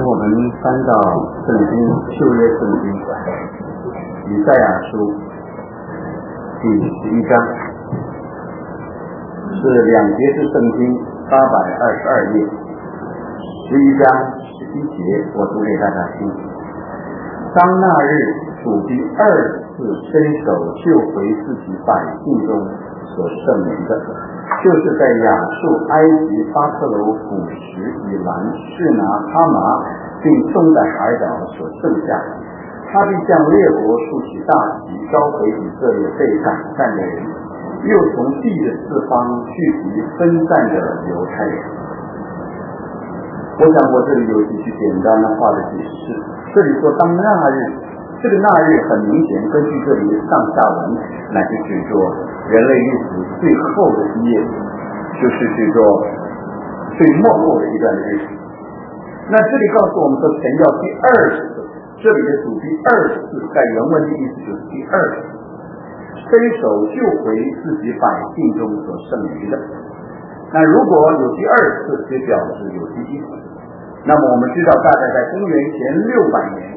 我们翻到圣经旧约圣经以赛亚书第11章，是2节是圣经822页，11章11节，我读给大家听。当那日，主必二次伸手救回自己百姓中所剩余的，就是在亚述、埃及、巴特罗、古时、以兰、士拿、哈麻并东在海岛所剩下的。他必向列国竖起大旗，召回以色列被赶散的人，又从地的四方聚集分散的犹太人。我想我这里有几句简单的话的解释。这里说当那日，这个那日很明显根据这里的上下文乃是指着人类历史最后的一页，就是指着最末后的一段日子。那这里告诉我们说神要第二次，这里的主第二次在原文的意思就是第二次伸手救回自己百姓中所剩余的。那如果有第二次，就表示有第一次。那么我们知道大概在公元前600年，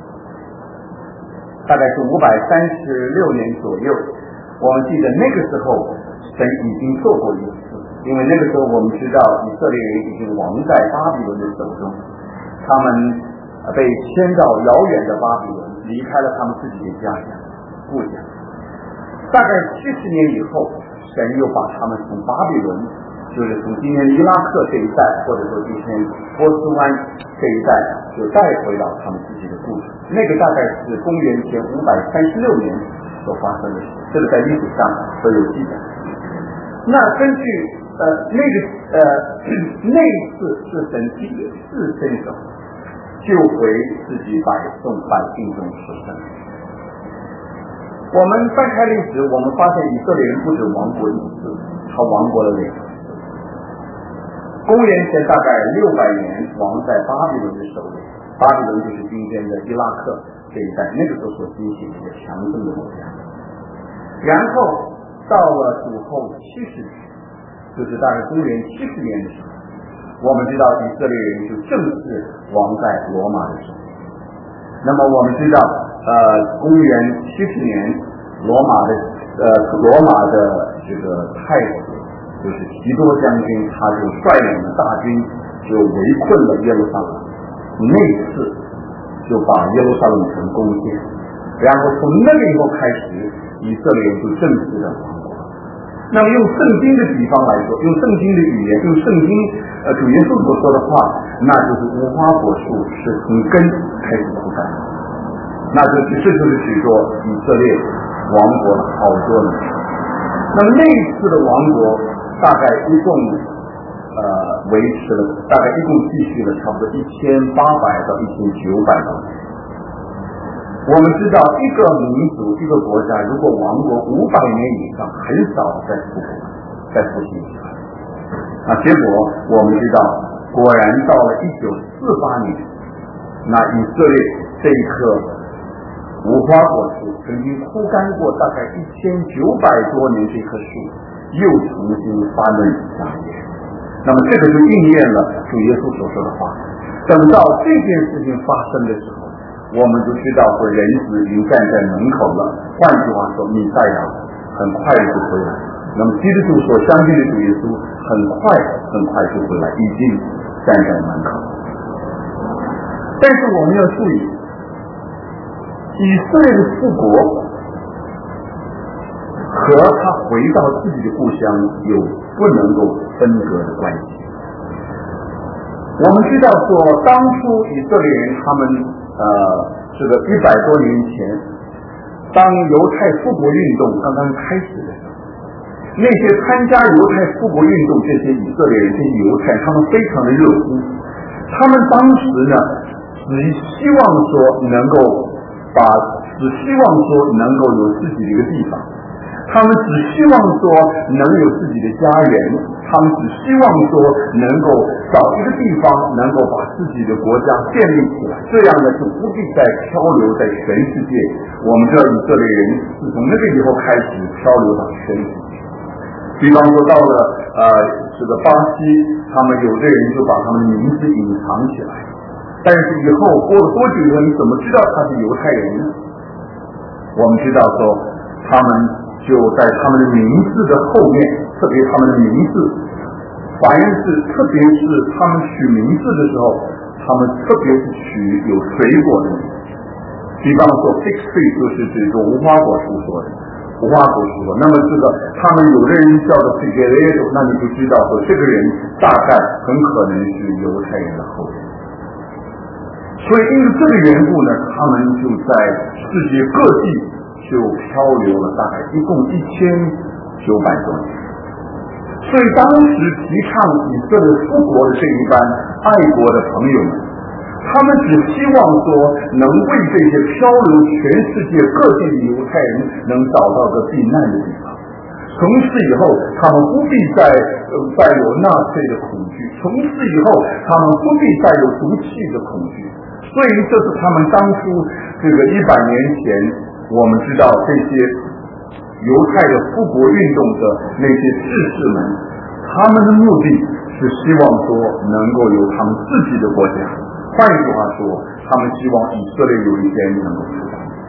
大概是536年左右，我们记得那个时候神已经做过一次，因为那个时候我们知道以色列人已经亡在巴比伦的手中，他们被迁到遥远的巴比伦，离开了他们自己的家乡故乡。大概70年以后，神又把他们从巴比伦，就是从今天伊拉克这一带，或者说今天波斯湾这一带，就带回到他们自己的故乡。那个大概是公元前536年所发生的事，这个在历史上都有记载。那根据那一次是神第一次伸手救回自己百姓中所剩。我们翻开历史，我们发现以色列人不止亡国一次，他亡国了2次。公元前大概600年亡在巴比伦的手里，巴比伦就是今天的伊拉克这一带，那个时候所兴起的一个强盛的国家。然后到了主后70年，就是大概公元70年的时候，我们知道以色列人就正式亡在罗马的手里。那么我们知道公元70年罗马的这个太子就是提多将军，他就率领了大军就围困了耶路撒冷，那次就把耶路撒冷城攻陷，然后从那个以后开始，以色列人就正式的亡国。那么用圣经的比方来说，用圣经的语言，用圣经主耶稣所说的话，那就是无花果树是从根开始枯干，那这就是指着以色列亡国了好多年。那么那一次的亡国大概一共维持了，大概一共继续了差不多1800到1900多年。我们知道一个民族一个国家如果亡国500年以上，很少再复兴起来。结果我们知道，果然到了1948年，那以色列这一棵无花果树曾经枯干过大概1900多年，这棵树又重新发嫩芽叶。那么这个就应验了主耶稣所说的话，等到这件事情发生的时候，我们就知道说人子已经站在门口了。换句话说，弥赛亚很快就回来。那么基督徒所相信的主耶稣很快就回来，已经站在门口。但是我们要注意，以色列的复国和他回到自己的故乡有不能够分割的关系。我们知道说，当初以色列人他们这个100多年前，当犹太复国运动刚刚开始的时候，那些参加犹太复国运动这些以色列人，这些犹太，他们非常的热乎。他们当时呢，只希望说能够有自己的一个地方，他们只希望说能有自己的家人，他们只希望说能够找一个地方能够把自己的国家建立起来，这样呢就不必再漂流在全世界。我们知道以色列人是从那个以后开始漂流到全世界。比方说到了这个巴西，他们有的人就把他们的名字隐藏起来， 但是以后过了多久呢？你怎么知道他是犹太人呢？我们知道说，他们就在他们的名字的后面，特别他们的名字，凡是特别是他们取名字的时候，他们特别是取有水果的名字。比方说 fig tree 就是这个无花果树说的，无花果树说。那么这个他们有的人叫做 figueredo， 那你就知道说这个人大概很可能是犹太人的后人。所以因为这个缘故呢，他们就在世界各地就漂流了大概一共1900多年。所以当时提倡以色列复国的这一班爱国的朋友们，他们只希望说能为这些漂流全世界各地的犹太人能找到个避难的地方。从此以后，他们不必再有纳粹的恐惧，从此以后，他们不必再有毒气的恐惧。所以这是他们当初这个100年前，我们知道这些犹太的复国运动的那些志士们，他们的目的是希望说能够有他们自己的国家。换一句话说，他们希望以色列有一天能够复国。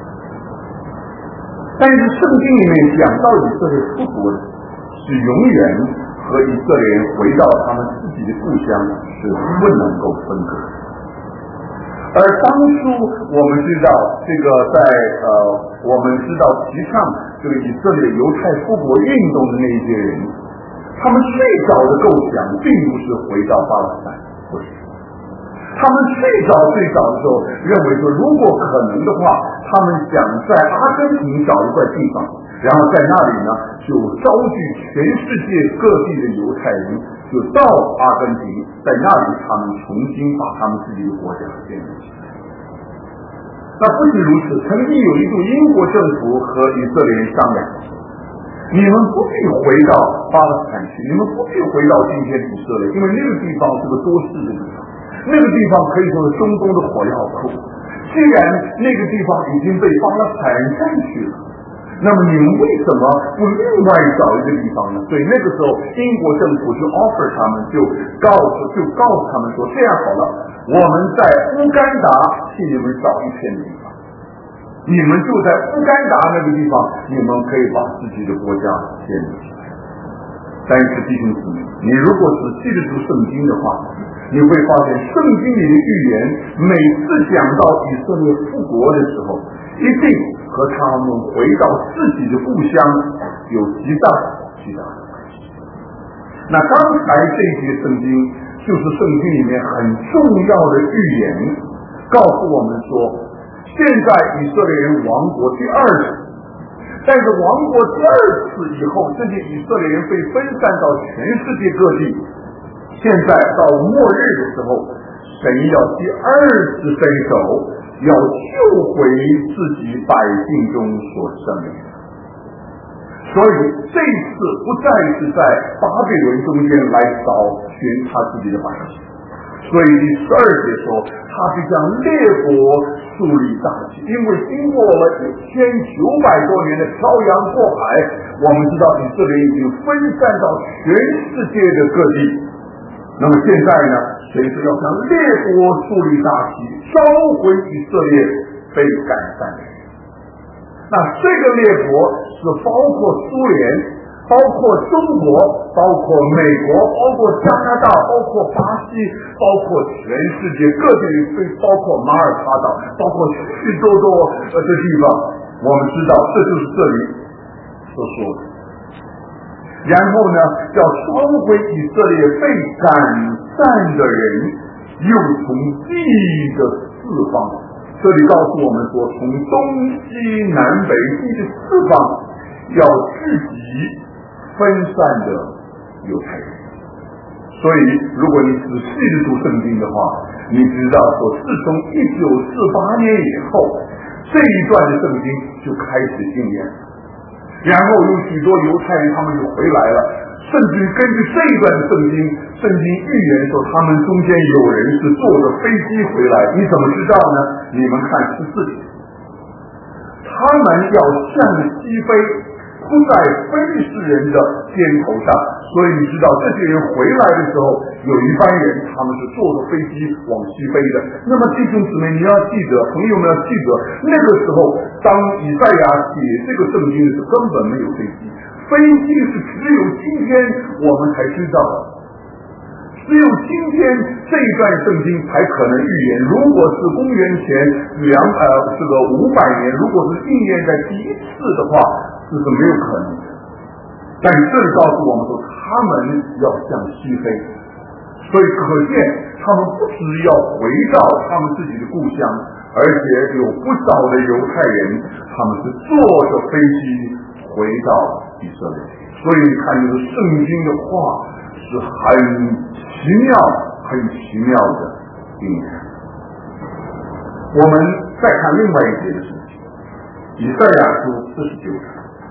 但是圣经里面讲到以色列复国是永远和以色列人回到他们自己的故乡是不能够分割。而当初我们知道这个我们知道提倡这个以色列犹太复国运动的那一些人，他们最早的构想并不是回到巴勒斯坦，不是。他们最早的时候认为说，如果可能的话，他们想在阿根廷找一块地方，然后在那里呢就召集全世界各地的犹太人，就到阿根廷，在那里他们重新把他们自己的国家建立起来。那不仅如此，曾经有一度英国政府和以色列人商量，你们不必回到巴勒斯坦去，你们不必回到今天以色列，因为那个地方是个多事的地方，那个地方可以说是中东的火药库。既然那个地方已经被巴勒斯坦人占据了，那么你们为什么不另外找一个地方呢？所以那个时候英国政府就 offer 他们，就告诉他们说，这样好了，我们在乌干达替你们找一片地方，你们就在乌干达那个地方，你们可以把自己的国家建立起来。但是弟兄姊妹，你如果仔细的读圣经的话，你会发现圣经里的预言每次讲到以色列复国的时候，一定和他们回到自己的故乡有极大的关系。那刚才这些圣经就是圣经里面很重要的预言，告诉我们说，现在以色列人亡国第二次，但是亡国第二次以后，这些以色列人被分散到全世界各地，现在到末日的时候，神要第二次伸手，要救回自己百姓中所生的。所以这次不再是在巴比伦中间来找寻他自己的百姓，所以第12节说，他就像列国树立大旗，因为经过了1900多年的漂洋过海，我们知道以色列已经分散到全世界的各地。那么现在呢，所以说要向列国树立大旗，召回以色列被赶散的人。那这个列国是包括苏联，包括中国，包括美国，包括加拿大，包括巴西，包括全世界各地，包括马耳他岛，包括许多的地方。我们知道这就是这里所说的。然后呢，要召回以色列被赶散的人，又从地的四方。这里告诉我们说，从东西南北地的四方要聚集分散的犹太人。所以如果你仔细的读圣经的话，你知道说，自从1948年以后，这一段的圣经就开始应验，然后有许多犹太人他们就回来了，甚至根据这一段的圣经预言说，他们中间有人是坐着飞机回来。你怎么知道呢？你们看14节，他们要向西飞，不在非利士人的肩头上。所以你知道这些人回来的时候， 有一班人他们是坐着飞机往西飞的。那么弟兄姊妹，你要记得，朋友们要记得，那个时候当以赛亚写这个圣经的时候，根本没有飞机，飞机是只有今天我们才知道的，只有今天这一段圣经才可能预言。如果是公元前500年，如果是应验在第一次的话，这是没有可能的。但这里告诉我们说，他们要向西飞，所以可见他们不只要回到他们自己的故乡，而且有不少的犹太人，他们是坐着飞机回到以色列。所以你看，这个圣经的话是很奇妙、很奇妙的应验。我们再看另外一节的圣经，以赛亚书49章。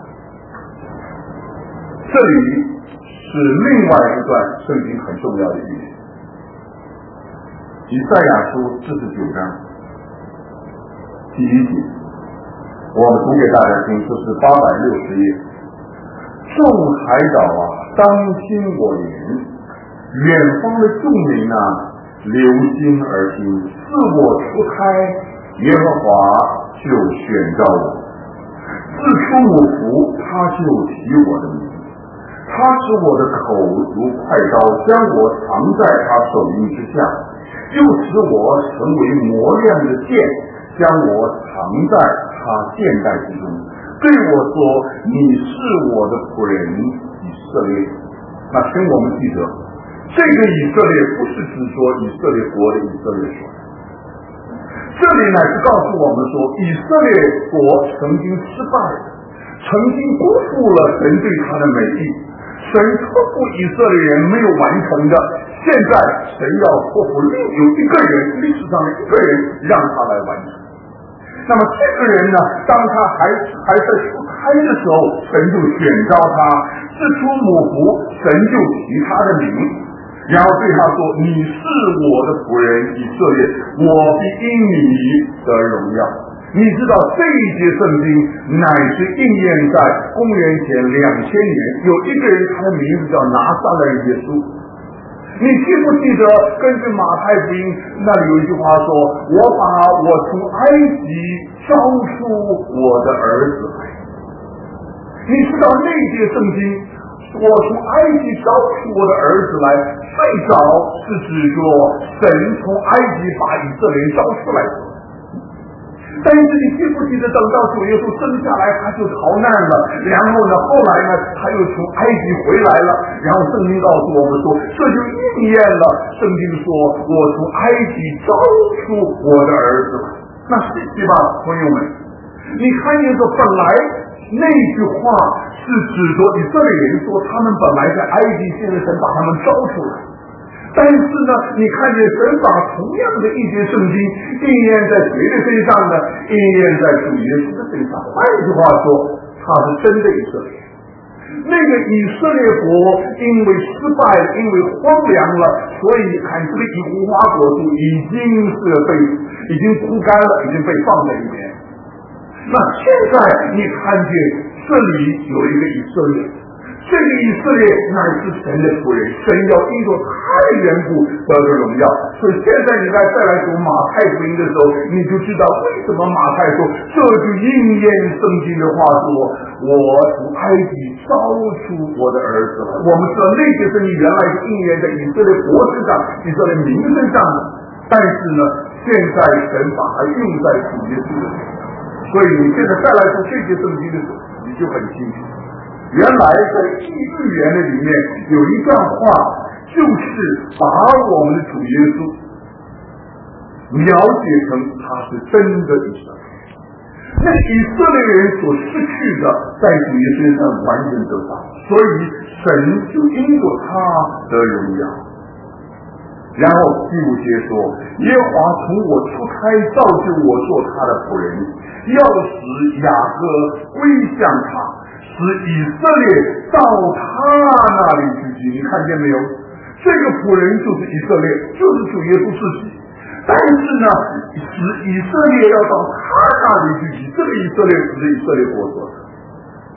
这里是另外一段圣经很重要的预言。以赛亚书49章第1节，我们读给大家听，这是860页。众海岛啊，当听我言，远方的众民啊，留心而听。自我出胎，耶和华就选召我；自出母腹，他就提我的名。他使我的口如快刀，将我藏在他手印之下，又使我成为磨亮的剑，将我藏在他剑带之中。对我说，你是我的仆人以色列。那请我们记得，这个以色列不是指说以色列国的以色列国，这里乃是告诉我们说，以色列国曾经失败，曾经辜负了神对他的美意，神托付以色列人没有完成的，现在神要托付另有一个人，历史上的一个人，让他来完成。那么这个人呢，当他还在出胎的时候，神就选召他；自出母腹，神就提他的名，然后对他说：“你是我的仆人以色列，我必因你得荣耀。”你知道这一节圣经乃是应验在公元前2000年，有一个人，他的名字叫拿撒勒耶稣。你记不记得根据马太福音那里有一句话说，我把我从埃及招出我的儿子来。你知道那节圣经，我从埃及招出我的儿子来，最早是指说神从埃及把以色列人招出来的。但是你记不记得，等到主耶稣生下来，他就逃难了，然后呢，后来呢，他又从埃及回来了，然后圣经告诉我们说，这就应验了圣经说，我从埃及招出我的儿子来。那是对吧，朋友们？你看见说，本来那句话是指着以色列人说，他们本来在埃及，现在神把他们招出来。但是呢，你看见神把同样的一节圣经应验在谁的身上呢？应验在主耶稣的身上。换句话说，他是真的以色列。那个以色列国因为失败，因为荒凉了，所以看这个以无花果树已经枯干了，已经被放在一边。那现在你看见这里有一个以色列。这个以色列乃是神的仆人，神要因着他的缘故得着荣耀。所以现在你再来读马太福音的时候，你就知道为什么马太说这就应验圣经的话说，我从埃及招出我的儿子来。我们知道那些圣经原来是应验在以色列国身上，以色列民身上的，但是呢，现在神把它用在主耶稣的身上。所以你现在再来读这些圣经的时候，你就很清楚。原来在预言的里面有一段话，就是把我们的主耶稣描写成他是真的以色列。那以色列人所失去的，在主耶稣身上完全得到，所以神就因着他得荣耀。然后第5节说，耶和华从我出胎造就我做他的仆人，要使雅各归向他，使以色列到他那里去居。你看见没有？这个仆人就是以色列，就是主耶稣自己。但是呢，使以色列要到他那里去居，这个以色列只是以色列国所的。所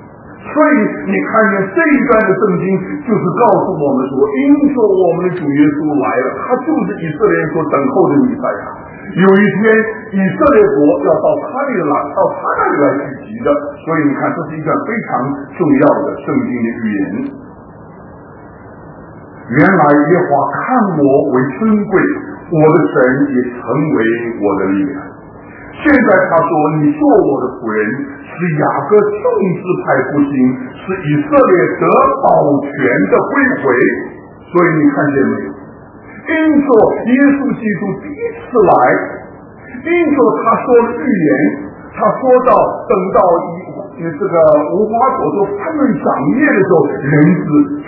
所以你看见这一段的圣经就是告诉我们说，因着我们的主耶稣来了，他就是以色列人所等候的弥赛亚。有一天以色列国要到他那里来聚集的，所以你看这是一段非常重要的圣经的预言。原来耶和华看我为尊贵，我的神也成为我的力量。现在他说，你做我的仆人，使雅各众支派复兴，使以色列得保全的归回。所以你看见没有，因着耶稣基督第一次来，因着他说的预言，他说到等到这个无花果树纷纷长叶的时候，人子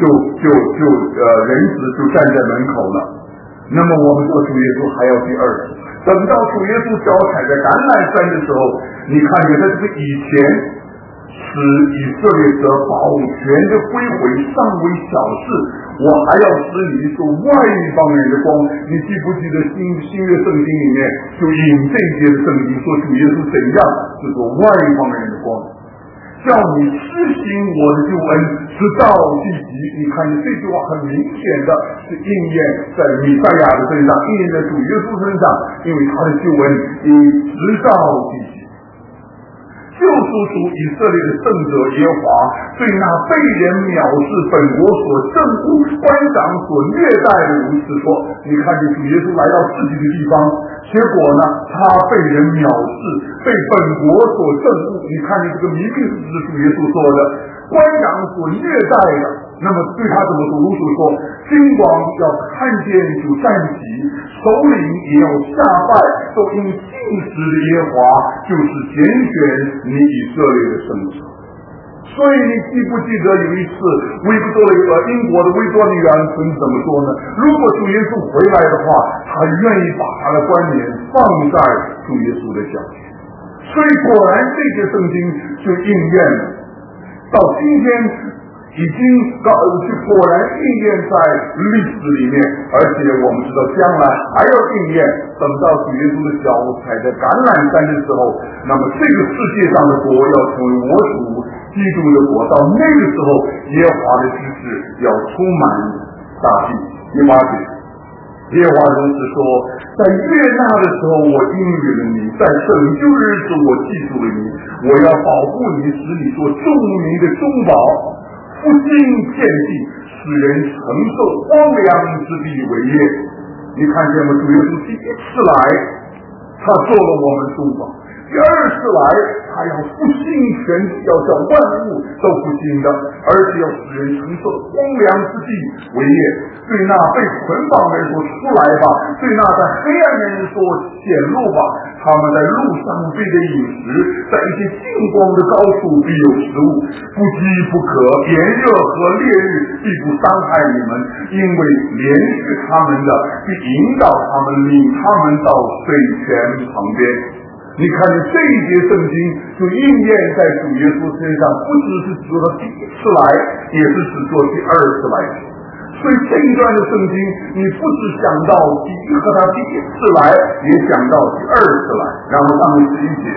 就站在门口了。那么我们说主耶稣还要第二次，等到主耶稣脚踩在橄榄山的时候，你看见在这个以前使以色列得保全的归回尚为小事，我还要使你做外邦人的光。你记不记得新约圣经里面就引这一节的圣经说主耶稣怎样就做外邦人的光，叫你施行我的救恩直到地极。你看这句话很明显的是应验在弥赛亚的身上，应验在主耶稣身上，因为他的救恩已直到地极。救赎主以色列的圣者耶和华对那被人藐视本国所政务官长所虐待的如此说。你看见主耶稣来到自己的地方，结果呢他被人藐视，被本国所政务。你看见这个明明是主耶稣说的，官长所虐待的，那么对他怎么说？如此说，君王要看见主站起，首领也要下拜，都因信实的耶和华就是拣选你以色列的圣者。所以你记不记得有一次英国的维多利亚村怎么说呢？如果主耶稣回来的话，他愿意把他的冠冕放在主耶稣的脚前。所以果然这些圣经就应验了，到今天已经果然应验在历史里面，而且我们知道将来还要应验，等到主耶稣的脚踩在橄榄山的时候，那么这个世界上的国要成为我属基督的国，到那个时候耶和华的知识要充满大地。耶和华如此说，在悦纳的时候我应允了你，在拯救日子我记住了你，我要保护你，使你做众民的中保，复兴遍地，使人承受荒凉之地为业。你看见吗？主耶稣第一次来，他做了我们中保；第二次来，他要复兴全地，要叫万物都复兴的，而且要使人承受荒凉之地为业。对那被捆绑的人说出来吧，对那在黑暗的人说显露吧。他们在路上必得饮食，在一些近光的高处必有食物，不饥不渴，炎热和烈日必不伤害你们，因为连续他们的必引导他们，领他们到水泉旁边。你看见这一节圣经就应验在主耶稣身上，不只是指他第一次来，也是指做第二次来。所以这一段的圣经，你不只想到和他第一次来，也想到第二次来。然后上面11节，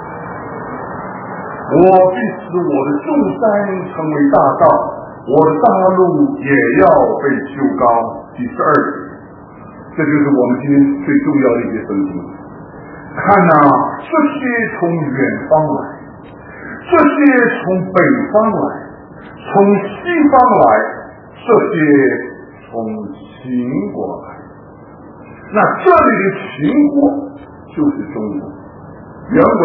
我必使我的众山成为大道，我的大路也要被修高。第12节，这就是我们今天最重要的一些圣经。看啊，这些从远方来，这些从北方来，从西方来，这些从秦国来。那这里的秦国就是中国，原文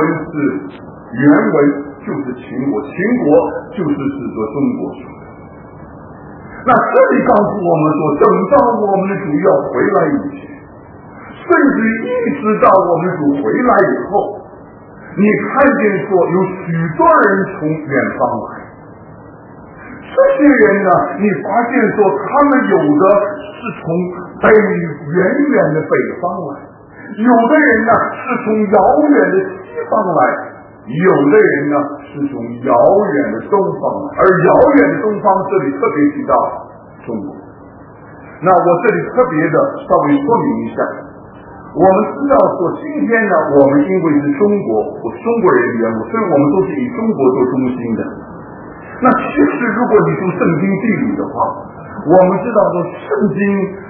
就是秦国，秦国就是指着中国说的。那这里告诉我们说，等到我们的主要回来以前，甚至一直到我们主回来以后，你看见说有许多人从远方来，这些人呢，你发现说他们有的是从远远的北方来，有的人呢是从遥远的西方来，有的人呢是从遥远的东方来，而遥远的东方这里特别提到中国。那我这里特别的稍微说明一下，我们知道说今天呢，我们因为是中国人的缘故，所以我们都是以中国做中心的。 那其实如果你读圣经地理的话，我们知道说圣经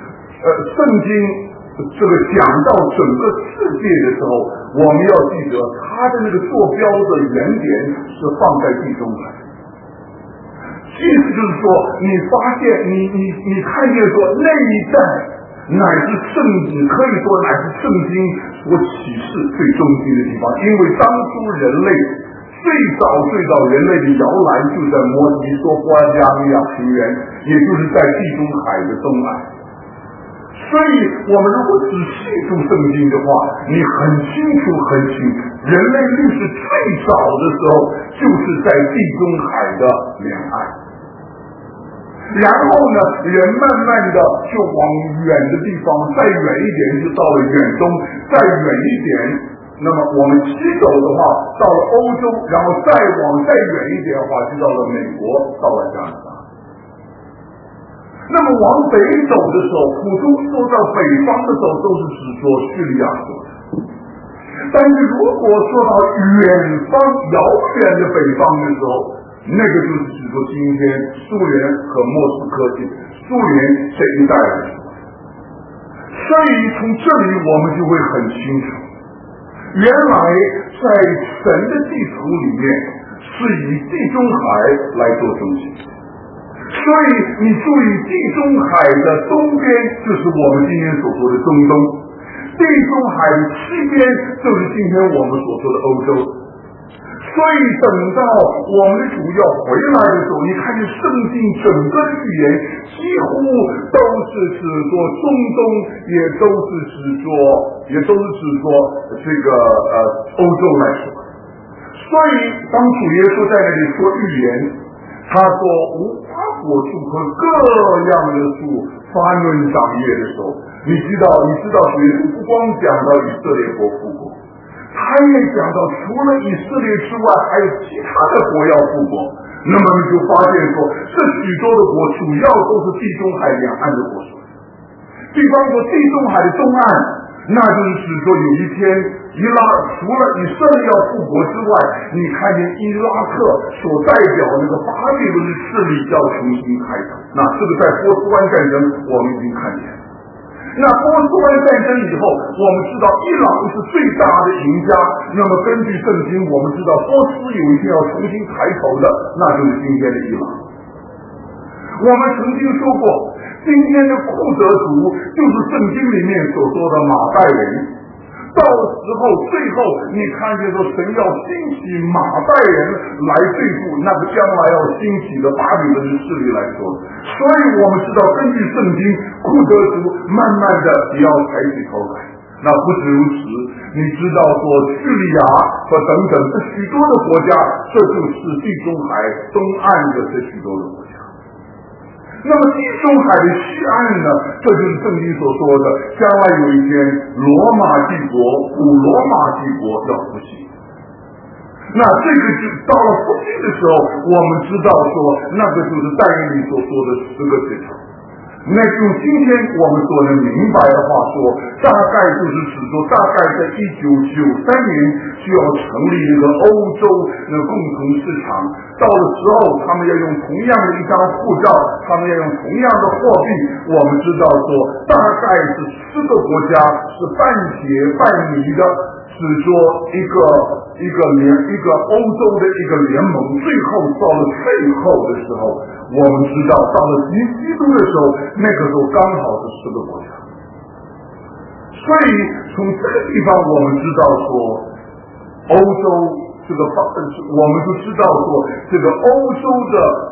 这个讲到整个世界的时候，我们要记得它的那个坐标的原点是放在地中海。意思就是说，你发现你看见说那一带乃是圣经，可以说乃是圣经所启示最中心的地方，因为当初人类最早人类的摇篮就在摩西说波加利亚平原，也就是在地中海的东岸。所以我们如果仔细读圣经的话，你很清楚，人类历史最早的时候就是在地中海的两岸。然后呢，人慢慢的就往远的地方，再远一点就到了远东，再远一点，那么我们西走的话到了欧洲，然后再远一点的话就到了美国，到了加拿大。那么往北走的时候，普通说到北方的时候都是指说叙利亚国的，但是如果说到远方遥远的北方的时候，那个就是指说今天苏联和莫斯科苏联这一带的时候。所以从这里我们就会很清楚，原来在神的地图里面是以地中海来做中心。所以你注意，地中海的东边就是我们今天所说的中东，地中海的西边就是今天我们所说的欧洲。所以等到我们的主要回来的时候，你看见圣经整个的预言几乎都是指说中东，也都是指说这个欧洲来说。所以当主耶稣在那里说预言，他说无花果树和各样的树发嫩长叶的时候，你知道主耶稣不光讲到以色列国复国，他也讲到除了以色列之外还有其他的国要复国。那么你就发现说，这许多的国主要都是地中海两岸的国属。比方说地中海的东岸，那就是指说有一天除了以色列要复国之外，你看见伊拉克所代表那个巴比伦的势力要重新开展。那这个在波斯湾战争我们已经看见。那波斯湾战争以后，我们知道伊朗是最大的赢家。那么根据圣经，我们知道波斯有一天要重新抬头的，那就是今天的伊朗。我们曾经说过，今天的库德族就是圣经里面所说的马代人。到时候最后你看见说神要兴起马代人来对付那个将来要兴起的巴比伦的势力来说，所以我们知道根据圣经，库德族慢慢的也要抬起头来。那不止如此，你知道说叙利亚和等等这许多的国家，这就是地中海东岸的这许多的国家。那么地中海的西岸呢，这就是圣经所说的将来有一天罗马帝国古罗马帝国要复兴。那这个就到了复兴的时候，我们知道说那个就是但以理所说的10个节条。那用今天我们所能明白的话说，大概就是指说大概在1993年需要成立一个欧洲的共同市场，到的时候他们要用同样的一张护照，他们要用同样的货币。我们知道说大概是4个国家是半铁半泥的，是说一个欧洲的一个联盟。最后到了最后的时候，我们知道到了基督的时候，那个时候刚好是4个国家。所以从这个地方我们知道说，欧洲我们就知道说这个欧洲的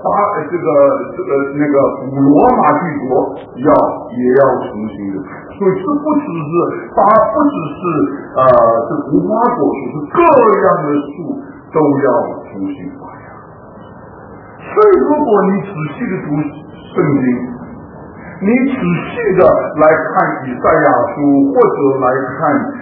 那个古罗马帝国也要重新的。所以这不只是这无花果树，是各样的树都要重新发芽。所以如果你仔细的读圣经，你仔细的来看以赛亚书，或者来看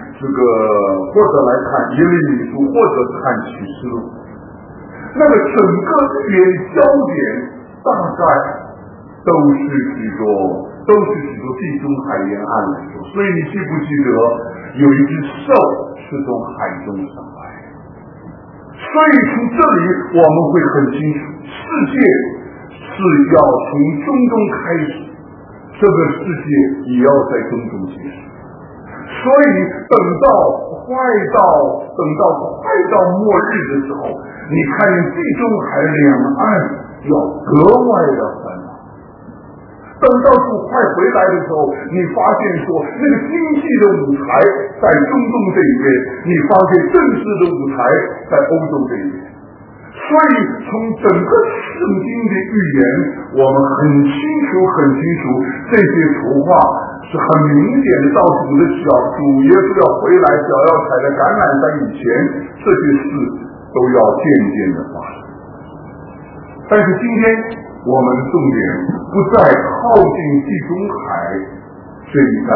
耶利米书，或者看启示录，那个整个预言焦点大概都是许多地中海沿岸来说。所以你记不记得有一只兽是从海中上来？所以从这里我们会很清楚，世界是要从中东开始，这个世界也要在中东结束。所以等到快到末日的时候，你看地中海两岸要格外的烦恼。等到主快回来的时候，你发现说那个经济的舞台在中东这一边，你发现政治的舞台在欧洲这一边。所以从整个圣经的预言，我们很清楚这些图画是很明显的，到主的主耶稣要回来，脚要踩在橄榄山以前，这些事都要渐渐的发生。但是今天我们重点不再靠近地中海这一带，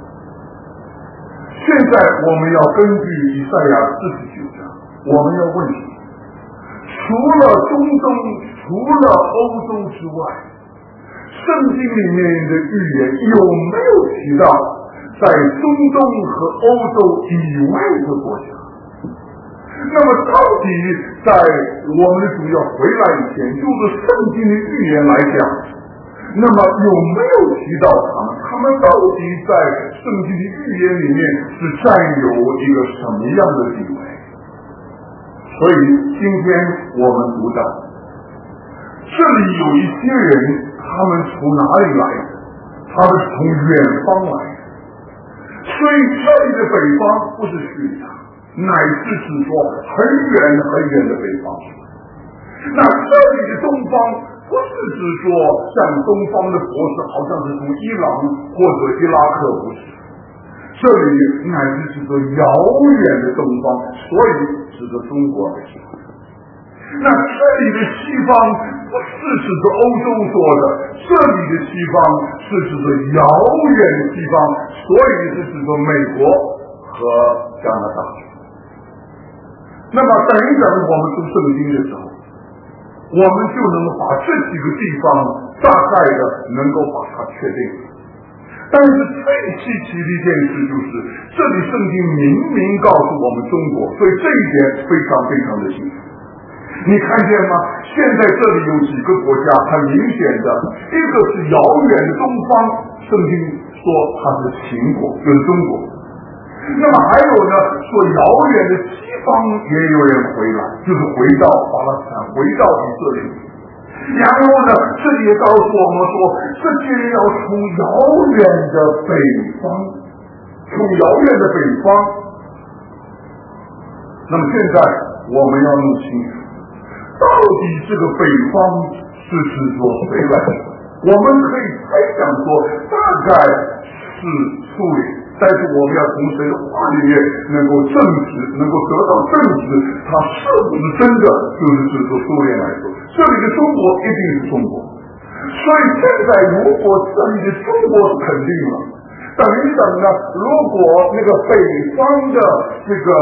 现在我们要根据以赛亚49章，我们要问题，除了中东，除了欧洲之外，圣经里面的预言有没有提到在中东和欧洲以外的国家？那么到底在我们的主要回来以前，就是圣经的预言来讲，那么有没有提到他们到底在圣经的预言里面是占有一个什么样的地位？所以今天我们读到这里有一些人，他们从哪里来的？他们是从远方来的。所以这里的北方不是叙利亚，乃至是说很远的北方。那这里的东方不是指说像东方的博士好像是从伊朗或者伊拉克，不是，这里乃至是说遥远的东方，所以指着中国而说。那这里的西方不是指着欧洲说的，这里的西方是指着遥远的西方，所以是指着美国和加拿大。那么等一等我们读圣经的时候，我们就能把这几个地方大概的能够把它确定。但是最稀奇的一件事就是，这里圣经明明告诉我们中国，所以这一点非常的清楚。你看见吗？现在这里有几个国家，很明显的，一个是遥远的东方，圣经说它是秦国，就是中国。那么还有呢，说遥远的西方也有人回来，就是回到巴勒斯坦，回到以色列。然后呢，这里也告诉我们说，这些人要从遥远的北方，那么现在我们要弄清楚，到底这个北方是指说谁来的？我们可以猜想说，大概是苏联，但是我们要从神的话里面能够得到证实，它是不是真的就是指着苏联来说。这里的中国一定是中国，所以现在如果这里的中国是肯定了，等一等呢，如果那个北方的这个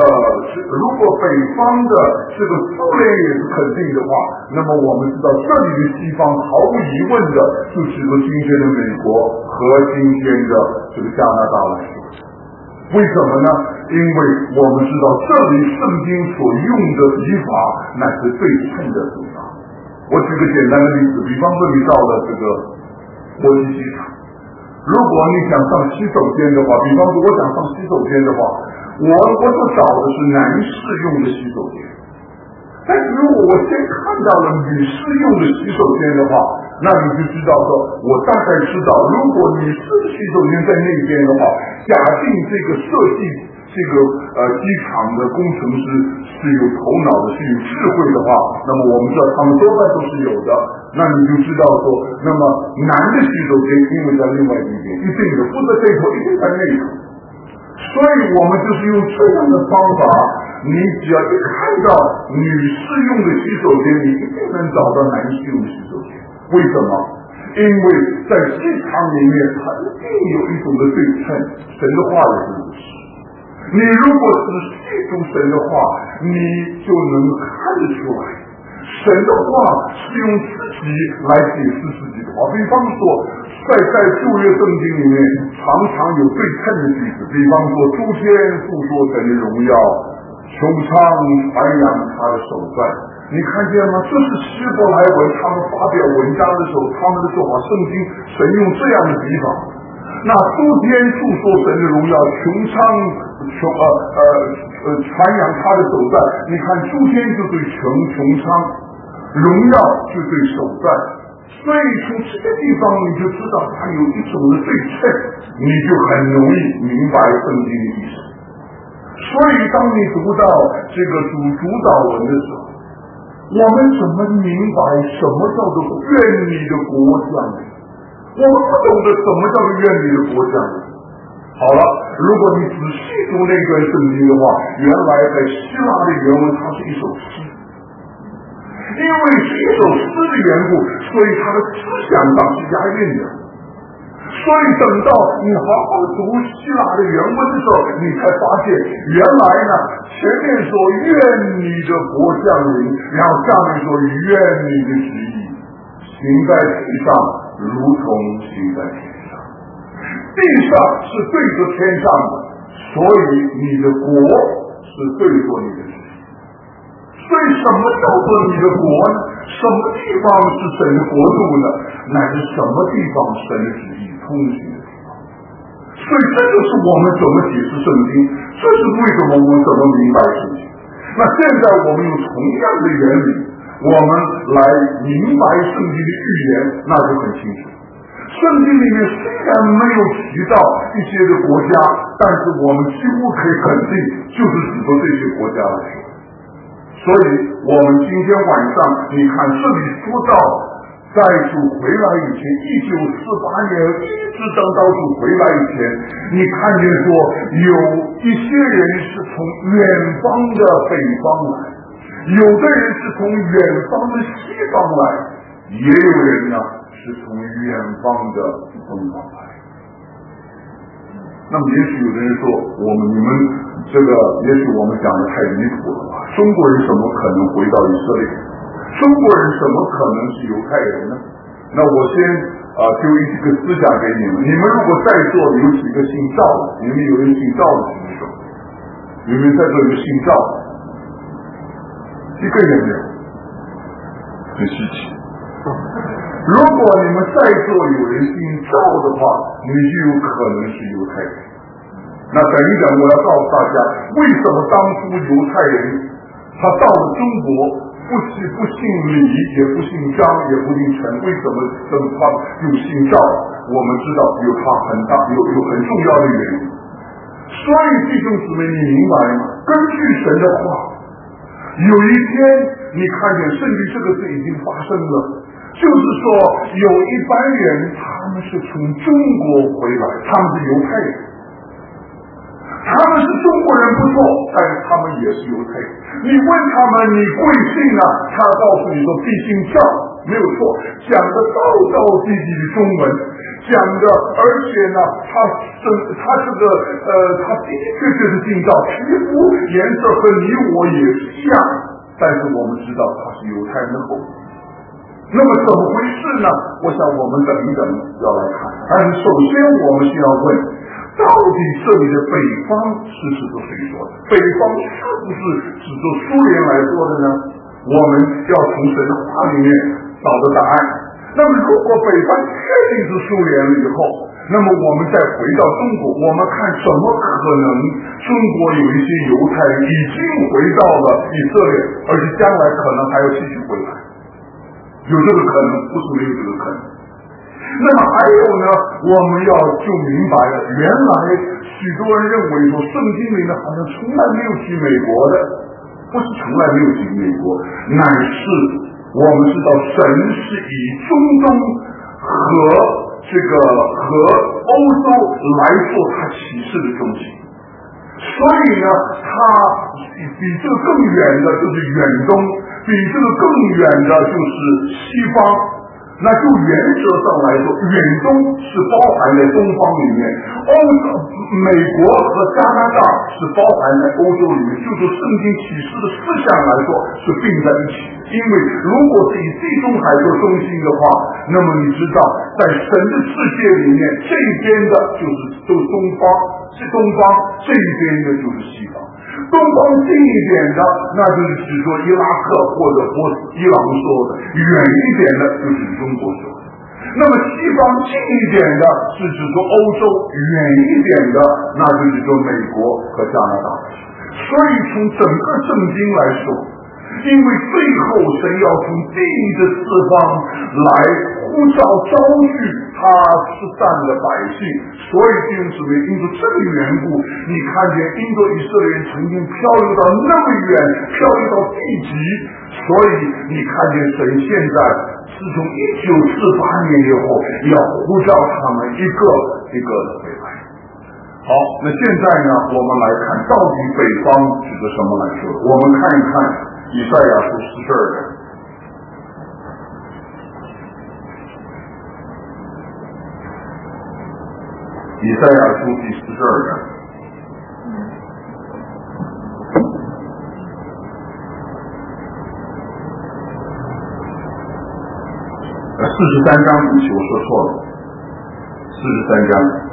苏联也是肯定的话，那么我们知道这里的西方毫无疑问的就指着今天的美国和今天的这个加拿大来说。为什么呢？因为我们知道这里圣经所用的笔法乃是对称的笔法。我举个简单的例子，比方说你到了这个国际机场，如果你想上洗手间的话，比方说我想上洗手间的话，我所找的是男士用的洗手间。但是如果我先看到了女士用的洗手间的话，那你就知道说，我大概知道，如果女士的洗手间在那边的话，假定这个设计机场的工程师是有头脑的，是有智慧的话，那么我们知道他们多半都是有的。那你就知道说，那么男的洗手间因为在另外一边，一定的，不在这头，一定在那头。所以我们就是用这样的方法，你只要一看到女士用的洗手间，你一定能找到男士用的洗手间。为什么？因为在机场里面，它一定有一种的对称，神的话也是如此。你如果是记住神的话，你就能看得出来，神的话是用自己来解释自己的话。比方说，在旧约圣经里面，常常有对称的句子，比方说诸天述说神的荣耀，穹苍传扬他的手段。 你看见吗？这是希伯来文，他们发表文章的时候，他们的说法，圣经神用这样的地方。那诸天述说神的荣耀，穹苍传扬他的手在。你看诸天就对穹苍，荣耀就对手在。所以从这个地方你就知道它有一种的对称，你就很容易明白圣经的意思。所以当你读到这个主导文的时候，我们怎么明白什么叫做愿你的国降临？我们不懂得什么叫做愿你的国降临。好了，如果你仔细读那段圣经的话，原来在希腊的原文它是一首诗，因为是一首诗的缘故，所以它的思想上是押韵的。所以等到你好好读希腊的原文的时候，你才发现原来呢，前面说愿你的国降临，然后下面说愿你的旨意行在地上如同行在天上。地上是对着天上的，所以你的国是对着你的旨意。所以什么叫做你的国呢？什么地方是神的国度呢？乃是什么地方神的旨意通行的地方。所以这就是我们怎么解释圣经，这是为什么我们怎么明白圣经。那现在我们用同样的原理，我们来明白圣经的预言，那就很清楚。圣经里面虽然没有提到一些的国家，但是我们几乎可以肯定，就是指着这些国家来说。所以我们今天晚上你看这里说到在主回来以前1948年一直等到主回来以前，你看见说有一些人是从远方的北方来，有的人是从远方的西方来，也有人呢是从远方的东方来。那么也许有的人说你们这个也许我们讲的太离谱了吧，中国人怎么可能回到以色列？中国人怎么可能是犹太人呢？那我先丢一个思想给你们，你们如果在座有几个姓赵的，你们有人姓赵的请手，你们在座有姓赵的，一个人没有，很稀奇。如果你们在座有人姓赵的话，你就有可能是犹太人。那等一等，我要告诉大家，为什么当初犹太人他到了中国不姓李，也不姓张，也不姓陈，为什么他又姓赵？我们知道有他很重要的原因。所以弟兄姊妹，你明白吗？根据神的话，有一天你看见圣经这个事已经发生了，就是说有一般人他们是从中国回来，他们是犹太人，他们是中国人不错，但是他们也是犹太人。你问他们你贵姓啊，他告诉你说必姓赵，没有错，讲的道道地地的中文，讲的，而且呢他这个他的确是姓赵，皮肤颜色和你我也是一样，但是我们知道他是犹太人的后裔。那么怎么回事呢？我想我们等一等要来看。但是首先我们需要问，到底这里的北方是指着谁说的？北方是不是指着苏联来说的呢？我们要从神的话里面找到答案。那么如果北方确定是苏联了以后，那么我们再回到中国，我们看怎么可能中国有一些犹太人已经回到了以色列，而且将来可能还要继续回来。有这个可能，不是没有这个可能。那么还有呢，我们要就明白了，原来许多人认为说圣经里呢好像从来没有提美国的，不是从来没有提美国，乃是我们知道神是以中东和欧洲来做他启示的中心，所以呢他比这个更远的就是远东，比这个更远的就是西方。那就原则上来说，远东是包含在东方里面，美国和加拿大是包含在欧洲里面，就是圣经启示的思想来说是并在一起。因为如果是以地中海做中心的话，那么你知道在神的世界里面，这边的就是东方，这一边的就是西方。 东方近一点的，那就是指说伊拉克或者伊朗说的；远一点的，就是中国说的。那么西方近一点的是指说欧洲，远一点的那就是说美国和加拿大。所以从整个圣经来说，因为最后神要从地的四方来呼召招聚他失散的百姓，所以弟兄姊妹，因着这个缘故，你看见因着以色列人曾经漂流到那么远，漂流到地极，所以你看见神现在自从1948年以后要呼召他们一个一个的回来。好，那现在呢，我们来看到底北方指的什么来说？我们看一看以赛亚书42章。以赛亚书第42章。43章，对不起，我说错了。43章。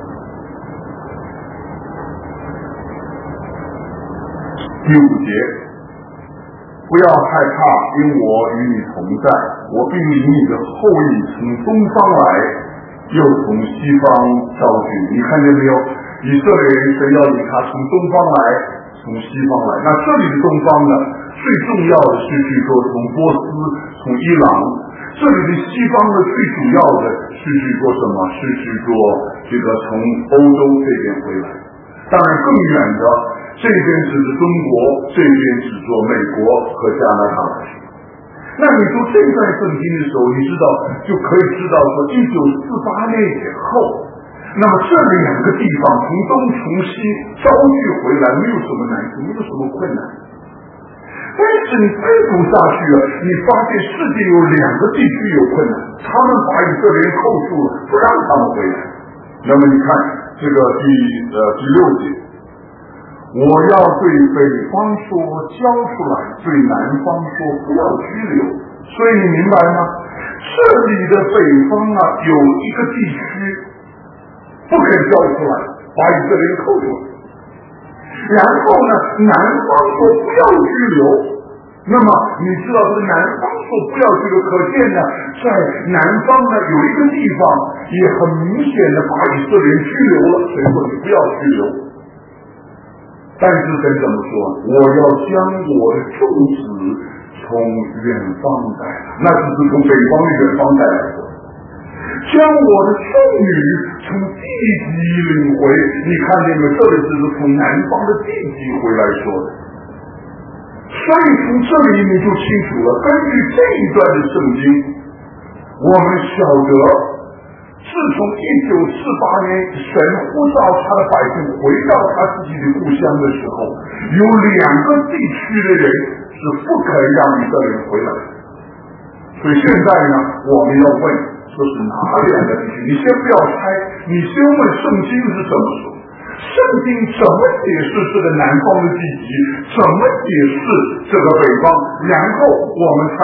第5节，不要害怕，因我与你同在，我必领你的后裔从东方来，又从西方招聚。你看见没有？以色列人神要领他从东方来，从西方来。那这里的东方呢，最重要的是据说从波斯，从伊朗。这里的西方呢，最主要的是据说什么？是据说这个从欧洲这边回来。当然更远的，这边指的中国，这边指着美国和加拿大。那你读这段圣经的时候，你知道就可以知道说1948年以后，那么这两个地方从东从西招聚回来，没有什么难处，没有什么困难。但是你再读下去了，你发现世界有2个地区有困难，他们把以色列人扣住了，不让他们回来。那么你看这个第6节，我要对北方说交出来，对南方说不要拘留。所以你明白吗？这里的北方啊，有一个地区不肯交出来，把以色列人扣住了。然后呢，南方说不要拘留。那么你知道这个南方说不要拘留，可见呢，在南方呢有一个地方也很明显的把以色列人拘留了，所以说你不要拘留。但是神怎么说？我要将我的众子从远方带来，那就是从北方的远方带来的。将我的妇女从地极领回，你看见没有？这里只是从南方的地极回来说的。所以从这里你就清楚了，根据这一段的圣经，我们晓得自从1948年神呼召他的百姓回到他自己的故乡的时候，有2个地区的人是不肯让以色列人回来的。所以现在呢，我们要问，这是哪2个地区？你先不要猜，你先问圣经是怎么说，圣经怎么解释这个南方的地极，怎么解释这个北方，然后我们再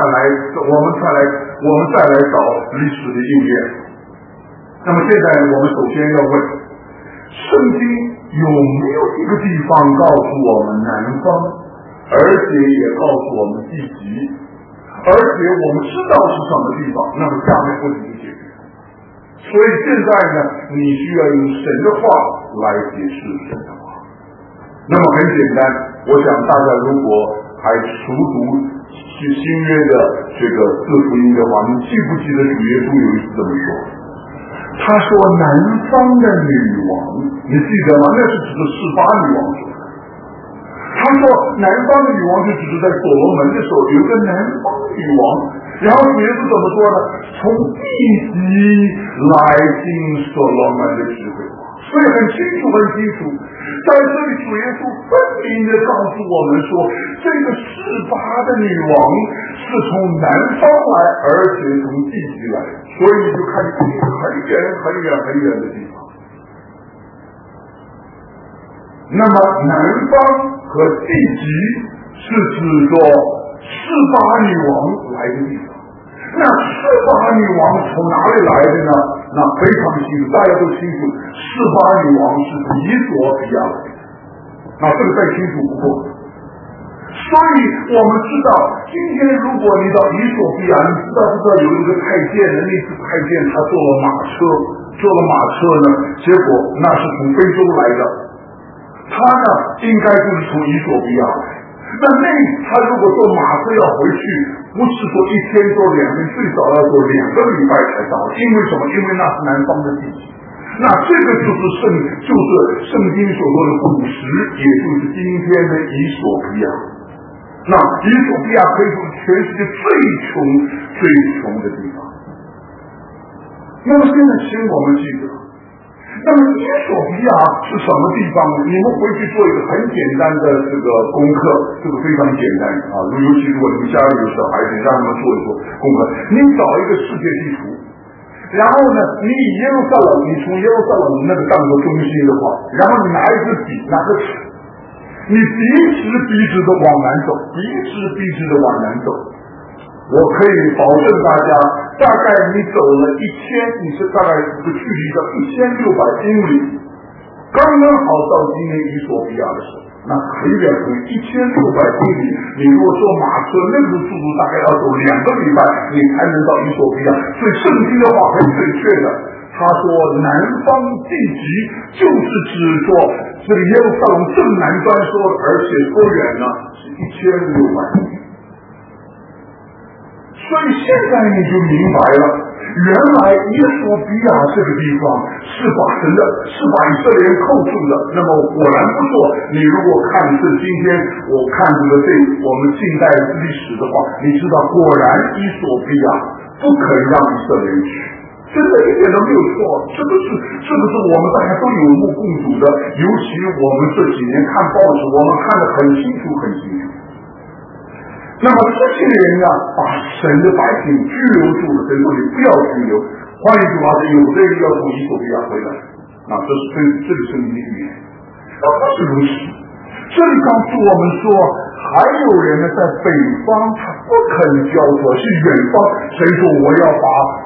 来找历史的应验。那么现在我们首先要问，圣经有没有一个地方告诉我们南方，而且也告诉我们地极，而且我们知道是什么地方？那么下面问题就解决。所以现在呢，你需要用神的话来解释神的话。那么很简单，我想大家如果还熟读新约的这个四福音的话，你记不记得主耶稣有一次这么说？他说南方的女王，你记得吗？那是指的示巴女王说的。他说南方的女王就只是在所罗门的时候有一个南方女王，然后主耶稣怎么说呢？从地极来听所罗门的智慧。所以很清楚在这里主耶稣分明的告诉我们说，这个示巴的女王是从南方来，而且从地极来，所以你就看见很远的地方。那么南方和地极是指着示巴女王来的地方。那示巴女王从哪里来的呢？那非常清楚，大家都清楚，示巴女王是从伊索比亚来的。那这个再清楚不过。 所以我们知道，今天如果你到伊索比亚，你知道有一个太监呢，那次太监他坐了马车呢，结果那是从非洲来的，他呢应该就是从伊索比亚来。那他如果坐马车要回去，不是说1天多2天，最少要做2个礼拜才到。因为什么？因为那是南方的地区。那这个就是圣经所说的古时，也就是今天的伊索比亚。那伊索比亚可以说全世界最穷的地方。那么现在请我们记得，那么伊索比亚是什么地方呢？你们回去做一个很简单的这个功课，这个非常简单啊。尤其如果你们家里有小孩子，让他们做一做功课。你找一个世界地图，然后呢，你以耶路撒冷，你从耶路撒冷那个当作中心的话，然后你拿一支笔，拿个尺，你笔直的往南走，我可以保证大家，大概你走了你是大概这个距离的1600英里，刚刚好到今天伊索比亚的时候，那很远，1600英里，你如果坐马车，那个速度大概要走2个礼拜，你才能到伊索比亚。所以圣经的话很准确的，他说南方地极就是指说这个耶路撒冷正南端说，而且多远呢？是1600英里。所以现在你就明白了，原来耶索比亚这个地方是把以色列人扣住的。那么果然不错，你如果看是今天我看这个我们近代历史的话，你知道果然耶索比亚不肯让以色列人去，真的一点都没有错。这个是我们大家都有目共睹的，尤其我们这几年看报纸，我们看得很清楚。那么这些人呢，把神的百姓拘留住了，神说你不要拘留。换一句话是，有的人要从伊索比亚回来，这是圣经的预言。不是如此，这里告诉我们说，还有人呢在北方，他不肯交托，是远方。神说我要把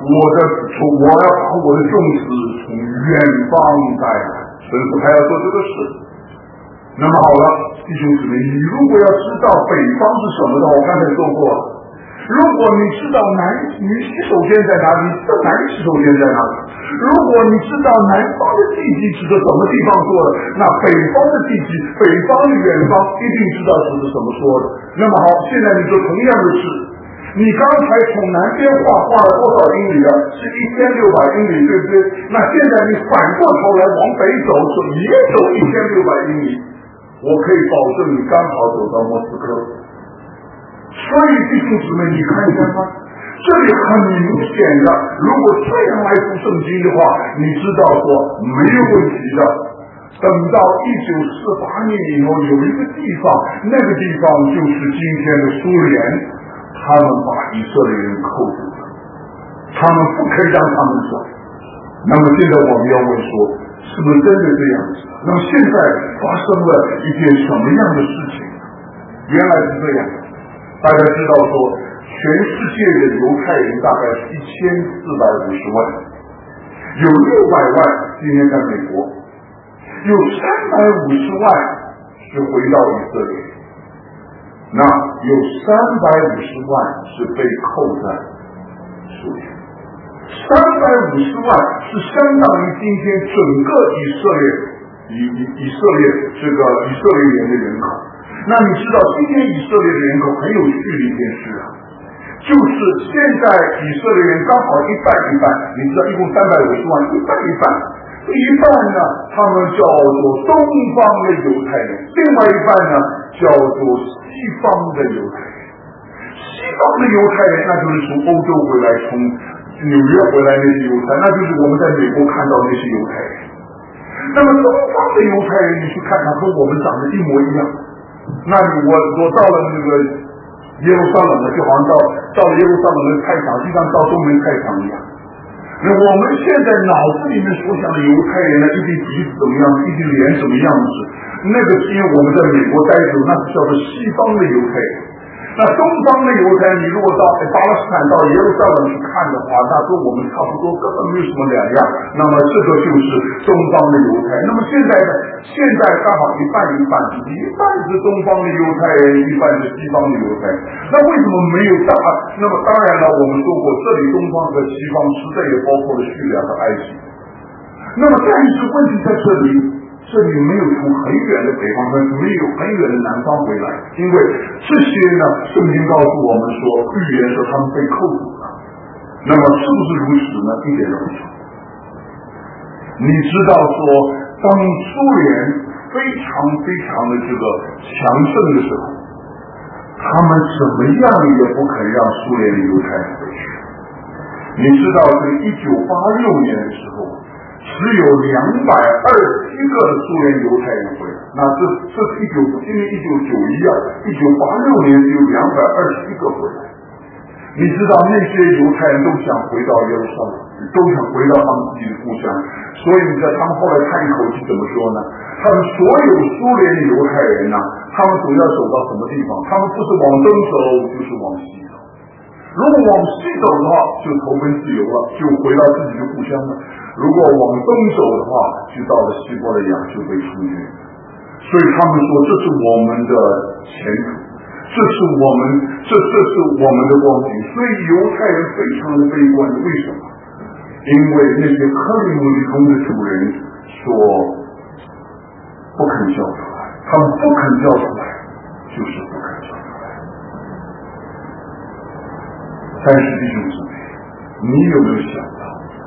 我的众子从远方带来，神说他要做这个事。那么好了，弟兄姊妹，你如果要知道北方是什么的话，我刚才说过了。如果你知道你洗手间在哪里，你知道哪里洗手间在哪里。如果你知道南方的地基指的什么地方说的，那北方的地基、北方的远方一定知道指的什么说的。那么好，现在你做同样的事，你刚才从南边画了多少英里了？是1600英里，对不对？那现在你反过头来往北走，也走1600英里。我可以保证你刚好走到莫斯科。所以弟兄姊妹，你看见吗？这里很明显的，如果这样来读圣经的话，你知道说没有问题的。等到1948年以后，有一个地方，那个地方就是今天的苏联，他们把以色列人扣住了，他们不肯让他们走。那么现在我们要问说，是不是真的这样子？那么现在发生了一件什么样的事情？原来是这样，大家知道说，全世界的犹太人大概是1450万，有600万今天在美国，有350万是回到以色列，那有350万是被扣在苏联。350万是相当于今天整个以色列人的人口。那你知道今天以色列的人口很有趣的一件事啊，就是现在以色列人刚好一半，你知道一共350万，一半呢，他们叫做东方的犹太人，另外一半呢叫做西方的犹太人。西方的犹太人那就是从欧洲回来，从纽约回来那些犹太，那就是我们在美国看到那些犹太人。那么东方的犹太人，你去看看，和我们长得一模一样。那我到了那个耶路撒冷了，就好像到了耶路撒冷的菜场，就像到东门菜场一样。那我们现在脑子里面所想的犹太人呢，一定鼻子怎么样，一定脸什么样子，那个是因为我们在美国待着，那是叫做西方的犹太人。 那东方的犹太，你如果到巴勒斯坦到耶路撒冷去看的话，那跟我们差不多，根本没有什么两样。那么这个就是东方的犹太。那么现在刚好一半一半，一半是东方的犹太人，一半是西方的犹太。那为什么没有大？那么当然了，我们说过，这里东方和西方实在也包括了叙利亚和埃及。那么但是问题在这里没有从很远的北方，没有很远的南方回来，因为这些呢，圣经告诉我们说，预言说他们被扣住了。那么是不是如此呢？一点都不错。你知道说，当苏联非常非常的这个强盛的时候，他们怎么样也不肯让苏联的犹太人回去。你知道，在1986年的时候，只有221个的苏联犹太人回来。那这是因为1991啊，1986年只有221个回来。你知道那些犹太人都想回到耶路撒冷，都想回到他们自己的故乡，所以你知道他们后来叹一口气怎么说呢？他们所有苏联的犹太人呢，他们总要走到什么地方？他们不是往东走，就是往西走。如果往西走的话，就投奔自由了，就回到自己的故乡了。如果往东走的话，就到了西伯利亚，就被处决。所以他们说，这是我们的前途，这是我们的光景。所以犹太人非常的悲观，为什么？因为那些克里姆林宫的主人说不肯交出来，他们不肯交出来，就是不肯交出来。但是弟兄姊妹，你有没有想到？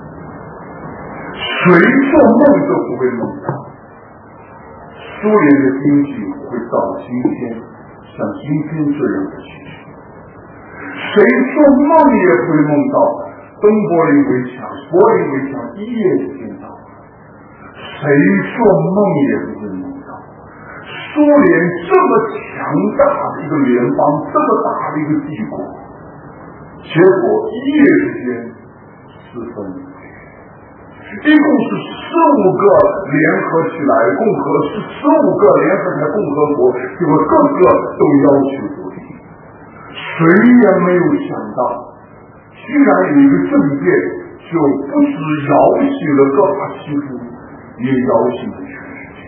谁做梦都不会梦到，苏联的经济会到今天像今天这样的情形。谁做梦也不会梦到东柏林围墙一夜之间倒了。谁做梦也不会梦到，苏联这么强大的一个联邦，这么大的一个帝国，结果一夜之间四分五裂。一共是15个联合起来，15个联合起来共和国，结果各个都要求独立。谁也没有想到，居然有一个政变，就不止摇醒了戈巴契夫，也摇醒了全世界。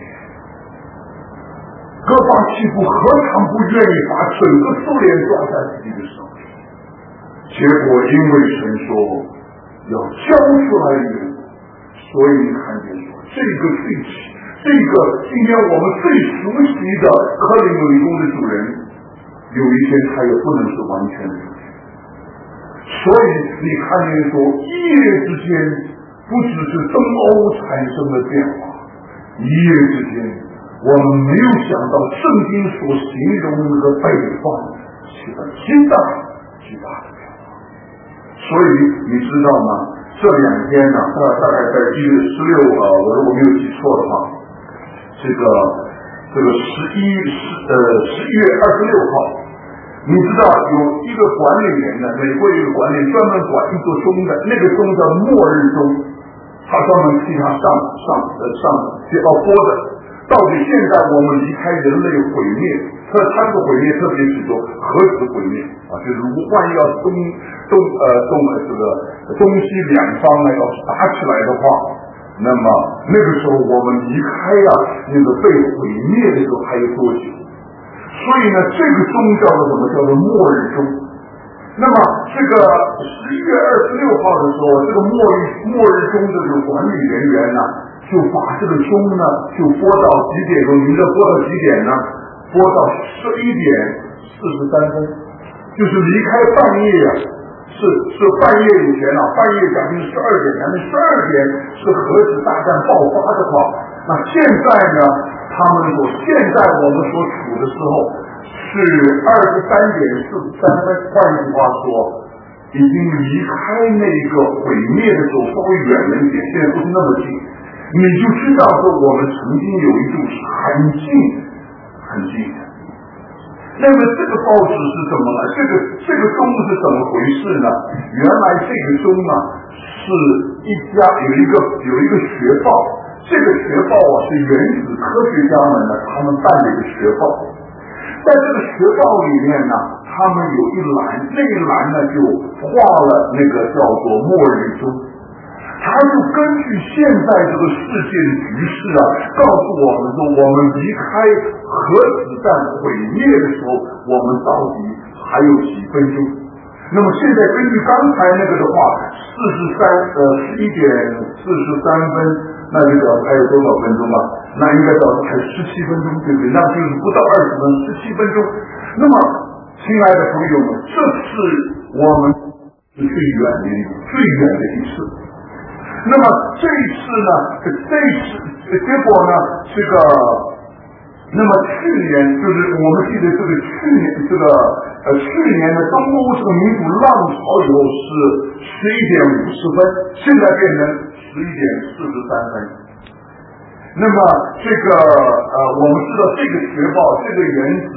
戈巴契夫何尝不愿意把整个苏联抓在自己的手里？结果因为神说要交出来的缘故，所以你看见说，这个今天我们最熟悉的克里姆林宫的主人，有一天他也不能是完全的主人。所以你看见说，一夜之间，不只是东欧产生了变化，一夜之间，我们没有想到圣经所形容的北方起了极大的变化。所以你知道吗？这2天呢，大概在1月16我如果没有记错的话，这个11月26号，你知道有一个管理员呢，美国有一个管理专门管一座钟的，那个钟叫末日钟，他专门替他上播的。到底现在我们离开人类毁灭，他这个毁灭特别是说核子毁灭啊，就是万一要东西两方呢要是打起来的话，那么那个时候我们离开那个被毁灭的时候还有多久？所以呢，这个钟叫做什么？叫做末日钟。那么这个11月26号的时候，这个末日钟的这个管理人员呢，就把这个钟呢就拨到几点钟？您这拨到几点呢？拨到11点43分，就是离开半夜是半夜以前半夜将近12点，咱们12点是核子大战爆发的话，那现在呢，现在我们所处的时候是23点43分，换句话说，已经离开那个毁灭的时候稍微远了一点，现在不是那么近，你就知道说我们曾经有一度是很近的。那么这个报纸是怎么了？这个钟是怎么回事呢？原来这个钟是有一个学报，这个学报是原子科学家们呢他们办的一个学报。在这个学报里面呢，他他们有一栏，那一栏呢就画了那个叫做末日钟，他就根据现在这个世界的局势啊，告诉我们说，我们离开核子弹毁灭的时候，我们到底还有几分钟？那么现在根据刚才那个的话，11点43分，那这个还有多少分钟吧？那应该到还17分钟，对不对？那就是不到20分，17分钟。那么，亲爱的朋友们，这是我们最远的一次。那么这一次呢，结果呢，那么去年就是我们记得去年的东欧这个民主浪潮以后是11点50分，现在变成11点43分。那么我们知道这个学报，这个原子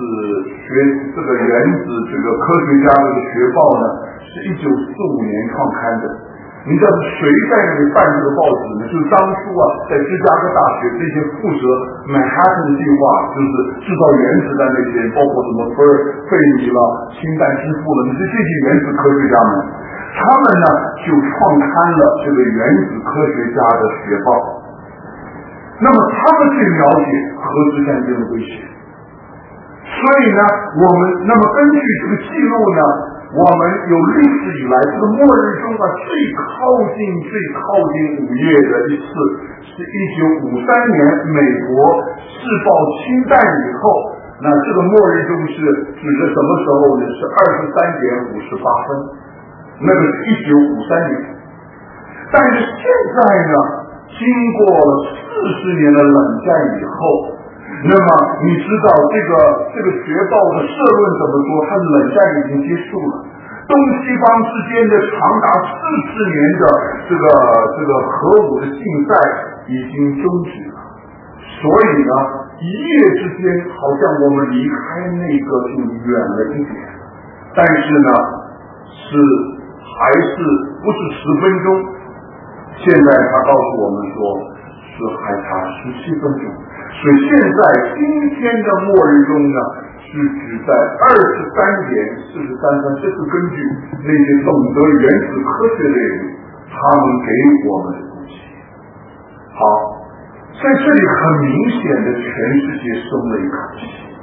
科学家的学报呢，是1945年创刊的。你知道谁在那里办这个报纸呢？就是当初啊，在芝加哥大学这些负责曼哈顿计划，就是制造原子弹那些，包括什么费米了、氢弹之父了，这些原子科学家们，他们呢就创刊了这个原子科学家的学报。那么他们最了解核子战争的危险，所以呢，那么根据这个记录呢，我们有历史以来这个末日中啊最靠近午夜的一次，是1953年美国试爆氢弹以后，那这个末日中是指的什么时候呢？是23点58分，那个是1953年。但是现在呢，经过40年的冷战以后，那么你知道这个学报的社论怎么说？它冷战已经结束了，东西方之间的长达40年的这个核武的竞赛已经终止了。所以呢，一夜之间好像我们离开那个就远了一点，但是呢，还是不是10分钟？现在他告诉我们说是还差17分钟。所以现在今天的末日钟呢，是指在23点43分，这是根据那些懂得原子科学的人他们给我们的东西。好，在这里很明显的全世界松了一口气。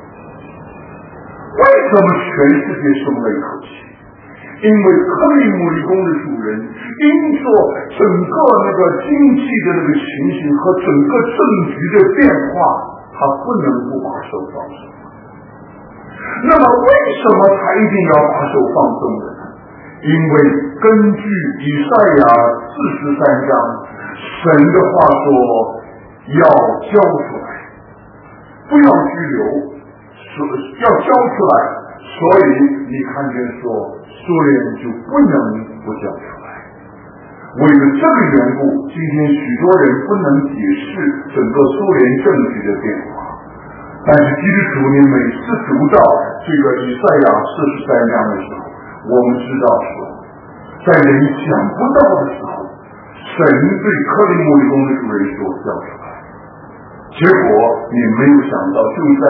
为什么全世界松了一口气？因为克里姆林宫的主人因着整个那个经济的那个情形和整个政局的变化，他不能不把手放松。那么为什么他一定要把手放松呢？因为根据以赛亚43章，神的话说要交出来，不要拘留，要交出来。所以你看见说苏联就不能不交出来。为了这个缘故，今天许多人不能解释整个苏联政局的变化。但是基督徒，你每次读到这个以赛亚43章的时候，我们知道说，在人想不到的时候，神对克里姆林宫的主人说交出来。结果你没有想到，就在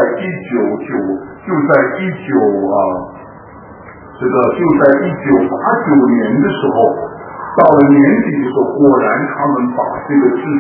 1989年的时候，到了年底的时候，果然他们把这个政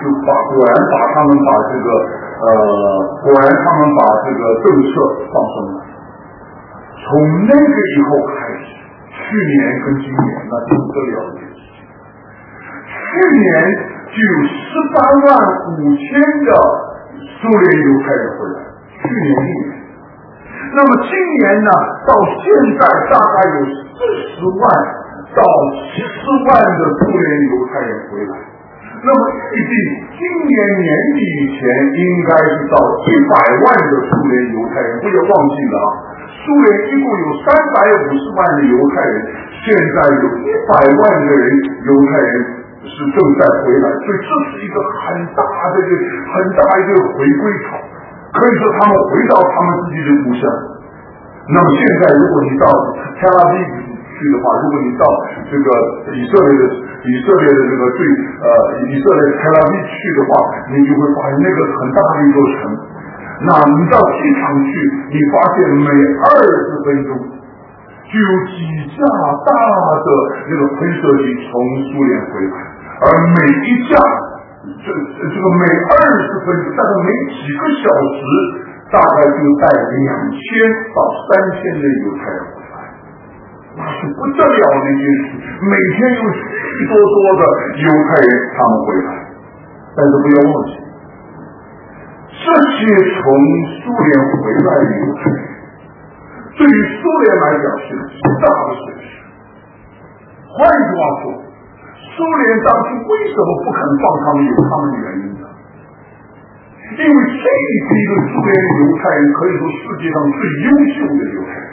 策放松了。从那个以后开始，去年跟今年那就不得了的事情。去年就有18.5万的苏联犹太人回来，去年1年。那么今年呢，到现在大概有40万到70万的苏联犹太人回来。那么预计今年年底以前应该是到100万的苏联犹太人，不要忘记了啊！苏联一共有350万的犹太人，现在有100万的犹太人是正在回来，所以这是一个很大一个回归潮，可以说他们回到他们自己的故乡。那么现在如果你到tel aviv去的话，如果你到这个以色列的这个以色列tel aviv去的话，你就会发现那个很大的一座城。那你到机场去，你发现每20分钟就有几架大的那个喷射机从苏联回来，而每一架这个每20分钟，大概每几个小时，大概就带2000到3000的犹太人回来，那是不得了的一件事。每天有许多的犹太人他们回来，但是不要忘记，这些从苏联回来的犹太人，对于苏联来讲是极大的损失。换句话说，苏联当初为什么不肯放他们，有他们的原因的。因为这一批的苏联犹太人可以说世界上最优秀的犹太人，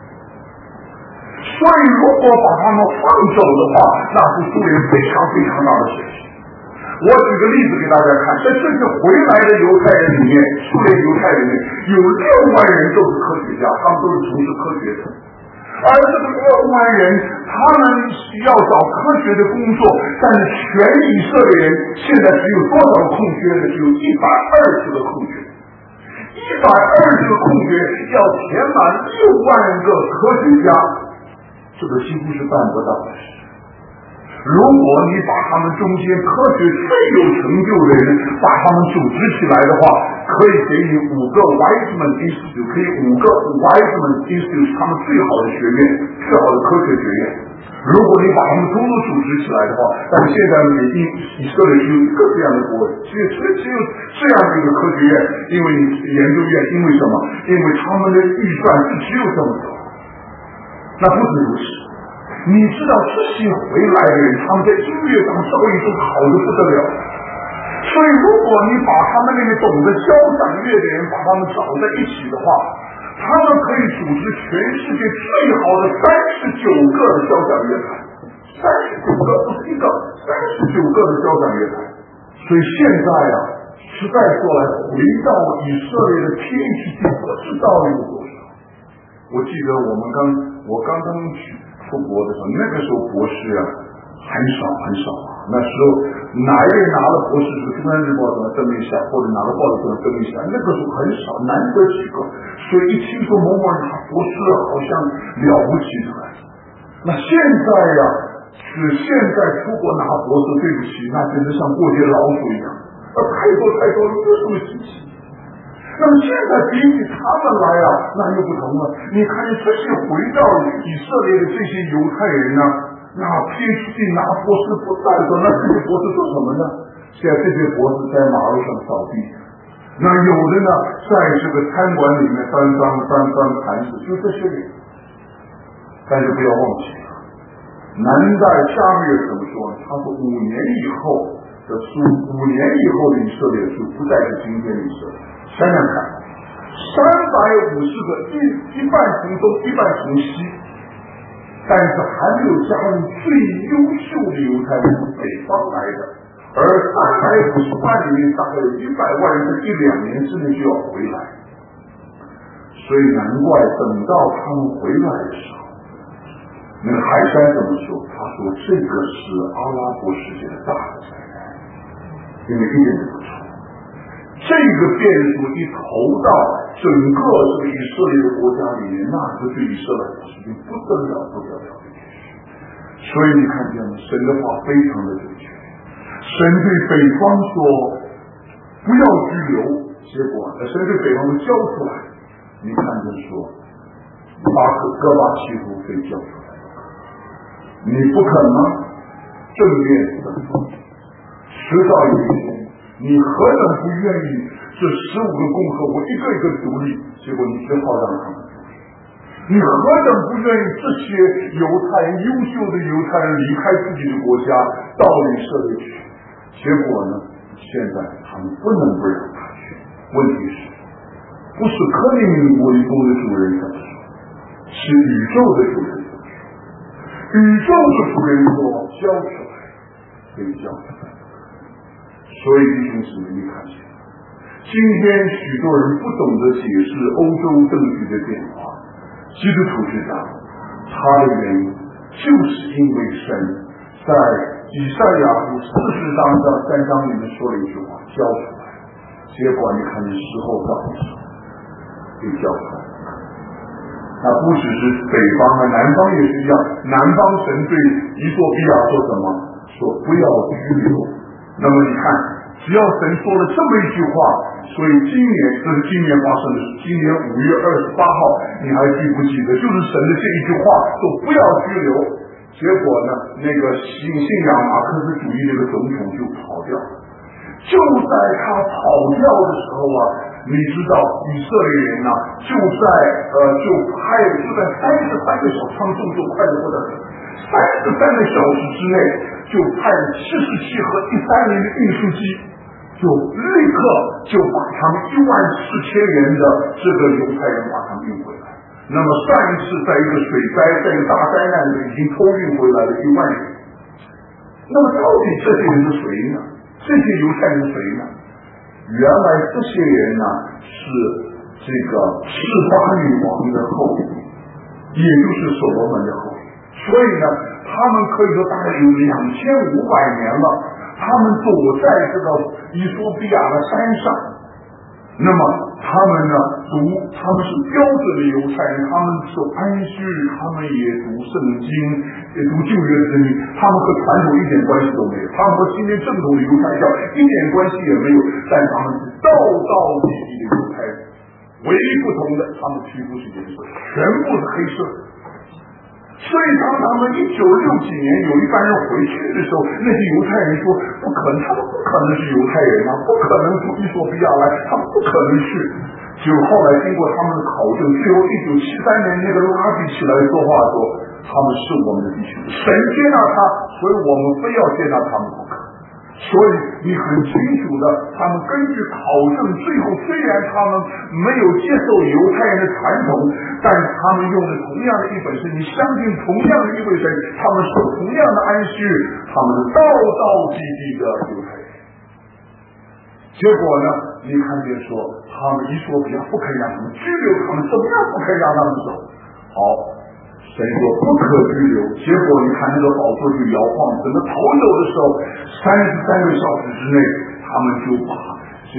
所以如果把他们放走的话，那是苏联非常非常大的损失。我举个例子给大家看，在这些回来的犹太人里面，苏联犹太人里面有6万人都是科学家，他们都是从事科学的。而这个6万人，他们要找科学的工作，但是全以色列人现在只有多少空缺呢？只有120个空缺。120个空缺要填满6万个科学家，这个几乎是办不到的事。如果你把他们中间科学最有成就的人把他们组织起来的话，可以给你5个 Weizmann Institute， 可以5个 Weizmann Institute， 他们最好的学院，最好的科学学院。如果你把他们通通组织起来的话，但是现在以色列只有一个这样的国，只有这样的一个科学院，因为研究院，因为什么？因为他们的预算是只有这么多。那不止如此。你知道这些回来的人，他们在音乐上造诣都好得不得了，所以如果你把他们那个懂得交响乐的人把他们找在一起的话，他们可以组织全世界最好的39个的交响乐团，39个不是一个，39个的交响乐团。所以现在啊，实在说来，回到以色列的PhD不知道有多少。我记得我刚刚出国的时候，那个时候博士啊很少啊。那时候哪一个人拿了博士是中央日报怎么登一下，或者哪个报纸怎么登一下，那个时候很少，难得几个。所以一听说某某人拿博士好像了不起的。那现在呀，是现在出国拿博士，对不起，那简直像过街老鼠一样，太多没有什么稀奇。那么现在比起他们来啊，那又不同了。你看这些回到以色列的这些犹太人呢，那 PhD 拿博士不带走，那这些博士做什么呢？现在这些博士在马路上扫地，那有的呢在这个餐馆里面翻盘子，就这些人。但是不要忘记了，南代下面怎么说？他说5年以后的书，5年以后的以色列书不再是今天的以色列。想想看，350个，一半从东，一半从西，但是还没有加入最优秀的犹太人从北方来的，而350万里面大概有100万人在1-2年之内就要回来，所以难怪等到他们回来的时候，那个海山怎么说？他说这个是阿拉伯世界的大的灾难，因为一点都不错。这个变数一投到整个这个以色列的国家里面，那就对以色列是一件不得了的一件事。所以你看见吗？神的话非常的准确。神对北方说不要拘留，结果神对北方交出来。你看见说戈巴契夫被交出来，你不肯吗？正面的，迟早有一天。你何等不愿意这15个共和国一个一个独立，结果你只好让他们独立。你何等不愿意这些犹太人，优秀的犹太人离开自己的国家到以色列去，结果呢，现在他们不能不让他去。问题是不是克里姆林宫的主人怎么说，是宇宙的主人怎么说。宇宙的主人说交出来，可以交出来。所以弟兄姊妹，你看见今天许多人不懂得解释欧洲政局的变化，基督徒知道他的原因就是因为神在以赛亚书40章到3章里面说了一句话，交出来，结果你看见时候到的时候就交出来。 那不只是北方啊，南方也是一样。南方神对以索比亚说什么？说不要拘留。那么你看，只要神说了这么一句话，所以这是今年发生的事。今年5月28号，你还记不记得？就是神的这一句话，说不要拘留。结果呢，那个信仰马克思主义这个总统就跑掉。就在他跑掉的时候啊，你知道以色列人呢，就在33个小时，他们动作快得不得了，33个小时之内就派了77和130的运输机，就立刻就把他们14000人的这个犹太人把他们运回来。那么上一次在一个水灾，在一个大灾难里已经偷运回来了1万人。那么到底这些人是谁呢？这些犹太人是谁呢？原来这些人呢是这个示巴女王的后裔，也就是所罗门的后裔。所以呢，他们可以说大概有2500年了，他们躲在这个以索比亚的山上。那么他们呢他们是标准的犹太人，他们守安息日，他们也读圣经，也读旧约圣经，他们和传统一点关系都没有，他们和今天正统的犹太教一点关系也没有，但他们是道道地地的犹太人。唯一不同的，他们皮肤是颜色，全部是黑色。所以当他们1960几年有一班人回去的时候，那些犹太人说不可能，他们不可能是犹太人啊，不可能从以索比亚来，他们不可能去。就后来经过他们的考证，最后1973年那个拉比起来说话说，他们是我们的弟兄，神接纳他，所以我们非要接纳他们不可。所以你很清楚的，他们根据考证，最后虽然他们没有接受犹太人的传统，但他们用的同样的一本圣经，相信同样的一位神，他们受同样的安息日，他们是道道地地的犹太人。结果呢，你看见说他们以索比亚不肯让他们拘留，他们怎么样不肯让他们走？好，神说不可拘留，结果你看那个宝座就摇晃，整个逃走的时候，33个小时之内，他们就把这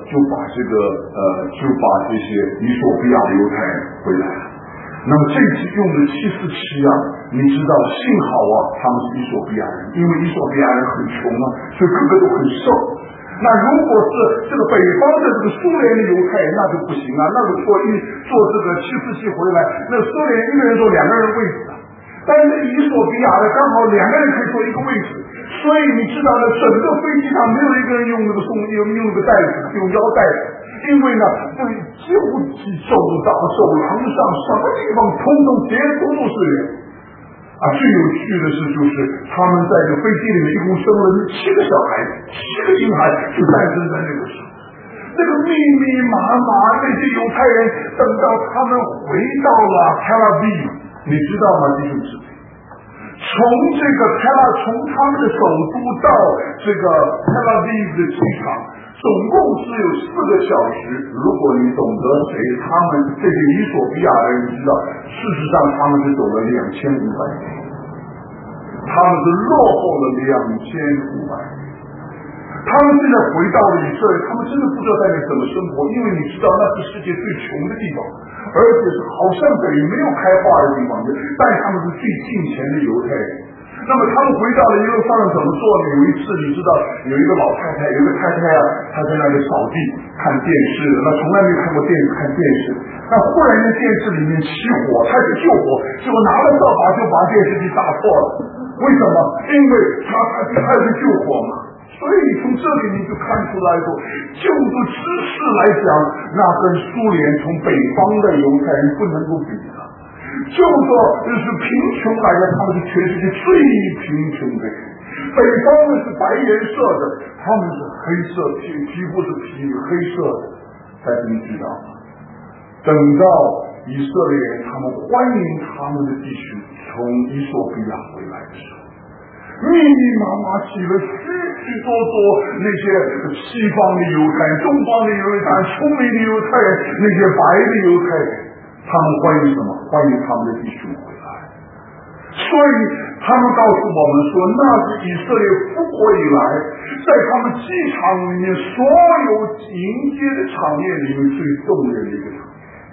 些以索比亚的犹太人回来了。那么这次用的747啊，你知道幸好啊，他们是以索比亚人，因为以索比亚人很穷啊，所以个个都很瘦。那如果是这个北方的这个苏联的犹太人，那就不行啊，那个坐这个747回来，那苏联一个人坐2个人位置的，但是以索比亚的刚好2个人可以坐一个位置，所以你知道呢，整个飞机上没有一个人用那个用那个袋子，用腰带子，因为呢，这几乎走到走廊上什么地方通通结都是人。最有趣的是，就是他们在这飞机里面一共生了7个小孩，7个婴孩就诞生在那个时候。那个密密麻麻那些犹太人，等到他们回到了tel Aviv，你知道吗，弟兄姊妹？从他们的首都到这个tel Aviv的机场，总共只有4个小时。如果你懂得他们这些以索比亚人，你知道，事实上他们是走了2500年，他们是落后了2500年。他们现在回到了以色列，他们真的不知道在那怎么生活，因为你知道那是世界最穷的地方，而且是好像等于没有开化的地方，但他们是最近前的犹太人。那么他们回到了耶路撒冷怎么做呢？有一次你知道有一个老太太，有一个太太啊，她在那里扫地看电视，那从来没看过看电视，那忽然间电视里面起火，她去救火，结果拿了扫把就把电视机打破了。为什么？因为她去救火嘛。所以从这里你就看出来说，就着知识来讲，那跟苏联从北方的犹太人不能够比的。就说是贫穷来讲，他们是全世界最贫穷的人。北方呢是白颜色的，他们是黑色，皮肤是黑色的。但是你知道吗？等到以色列人他们欢迎他们的弟兄从以索比亚回来的时候，密密麻麻起了许多那些西方的犹太人、东方的犹太人、聪明的犹太人、那些白的犹太人，他们欢迎什么？欢迎他们的弟兄回来。所以他们告诉我们说，那是以色列复国以来，在他们机场里面所有迎接的场面里面最动人的一个场面。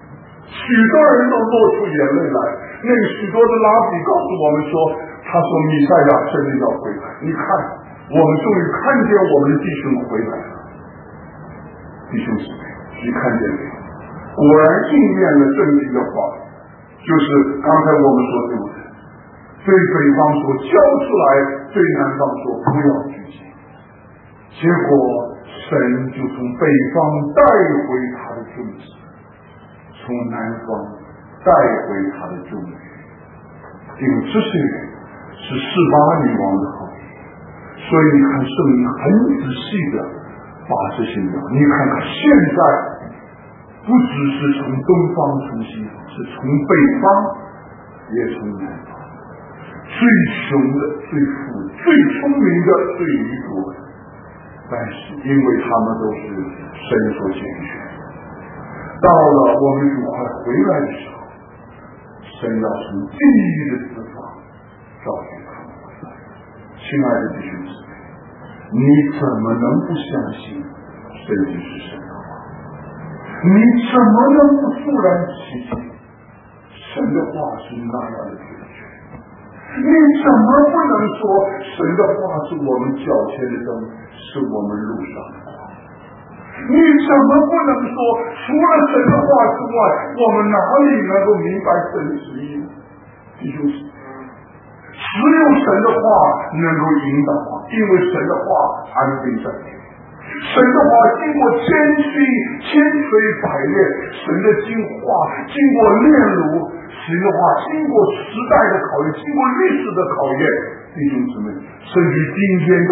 许多人都落出眼泪来。那许多的拉比告诉我们说，他说弥赛亚真的要回来。你看，我们终于看见我们的弟兄回来了。弟兄姊妹，你看见没有？果然应验了圣经的话，就是刚才我们所读的，对北方说交出来，对南方说不要拘谨。结果神就从北方带回他的种子，从南方带回他的种子。因为这些人是18女王的后裔，所以你看圣经很仔细的把这些描，你看看现在不只是从东方从西方，是从北方也从南方，最穷的最富的最聪明的最愚拙的，但是因为他们都是神所拣选，到了我们主快回来的时候，神要从地狱的四方召集他们回来。亲爱的弟兄姊妹，你怎么能不相信圣经是神的话？你怎么能不肃然起敬？神的话是那样的准确。你怎么不能说神的话是我们脚前的灯，是我们路上的光？你怎么不能说除了神的话之外，我们哪里能够明白神的旨意呢？弟兄姊妹，只有神的话能够引导，因为神的话安定在天。神的话经过千锤百炼，神的经话经过炼炉，神的话经过时代的考验，经过历史的考验。弟兄姊妹，甚至今天到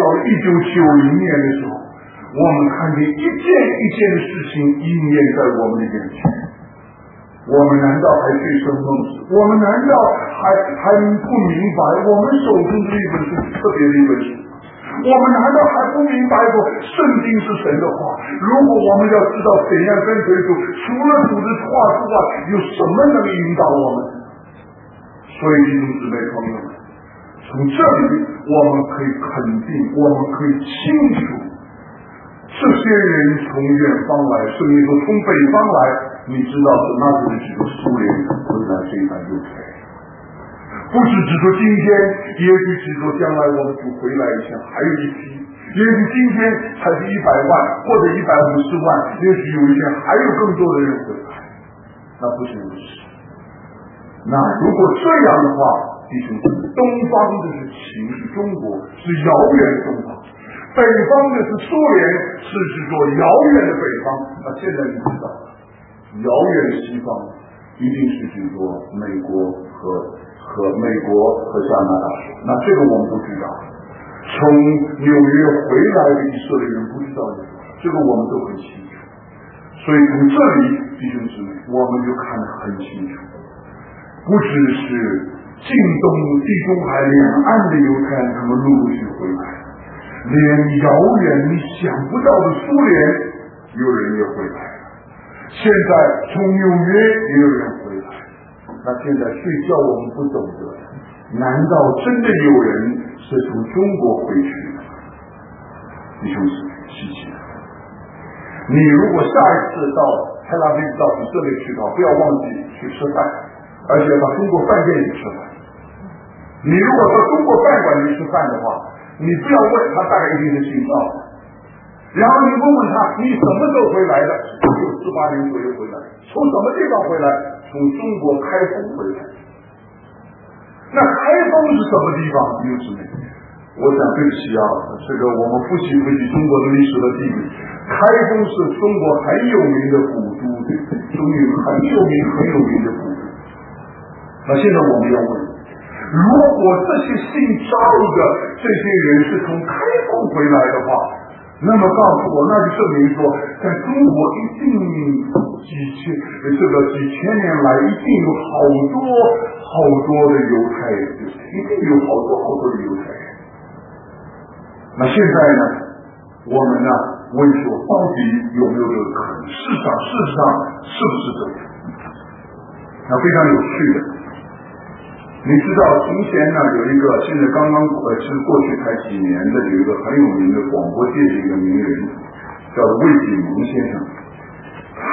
1990年的时候，我们看见一件一件的事情应验在我们的眼前。我们难道还醉生梦死？我们难道还不明白我们手中这一本书特别的一本书？我们难道还不明白过圣经是神的话？如果我们要知道怎样跟随主，除了主的话之外，有什么能引导我们？所以弟兄姊妹朋友们，从这里我们可以肯定，我们可以清楚，这些人从远方来，甚至说从北方来，你知道是那就是指的苏联回来这一番路程。不是只说今天，也许只说将来我们主回来一下，还有一批，也许今天才是100万或者150万，也许有一天还有更多的人回来，那不是如此。那如果这样的话，弟兄姊妹，东方的是秦，是中国，是遥远的东方；北方的是苏联，是指说遥远的北方。那现在你知道，遥远的西方一定是指说美国和加拿大。那这个我们都知道，从纽约回来的以色列人不知道有多少，这个我们都很清楚。所以从这里，弟兄姊妹，我们就看得很清楚，不只是近东、地中海两岸的犹太人，他们陆续回来，连遥远你想不到的苏联有人也回来了，现在从纽约也有人回来。那现在睡觉我们不懂得，难道真的有人是从中国回去的？弟兄姊妹，谢谢。你如果下一次到特拉维夫到以色列去的话，不要忘记去吃饭，而且到中国饭店里吃饭。你如果到中国饭馆里吃饭的话，你不要问他大概一定是姓赵，然后你问问他你什么时候回来的，18年左右回来，从什么地方回来？从中国开封回来。那开封是什么地方？弟兄姊妹，我想对不起啊，这个我们复习中国的历史的地理。开封是中国很有名的古都，对不对？中国很有名的古都。那现在我们要问，如果这些姓赵的这些人是从开封回来的话，那么告诉我，那就证明说，在中国一定几千年来，一定有好多的犹太人，一定有好多的犹太人。那现在呢，我们呢问说，到底有没有这个可能？事实上是不是这样？那非常有趣的。你知道从前呢有一个现在刚刚是过去才几年的有一个很有名的广播界的一个名人，叫做魏景蒙先生。他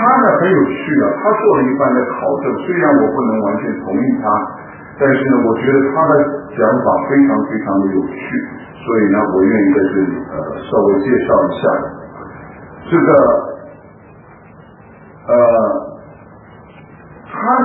呢很有趣啊，他做了一番的考证，虽然我不能完全同意他，但是呢，我觉得他的讲法非常非常的有趣，所以呢，我愿意在这里稍微介绍一下这个他呢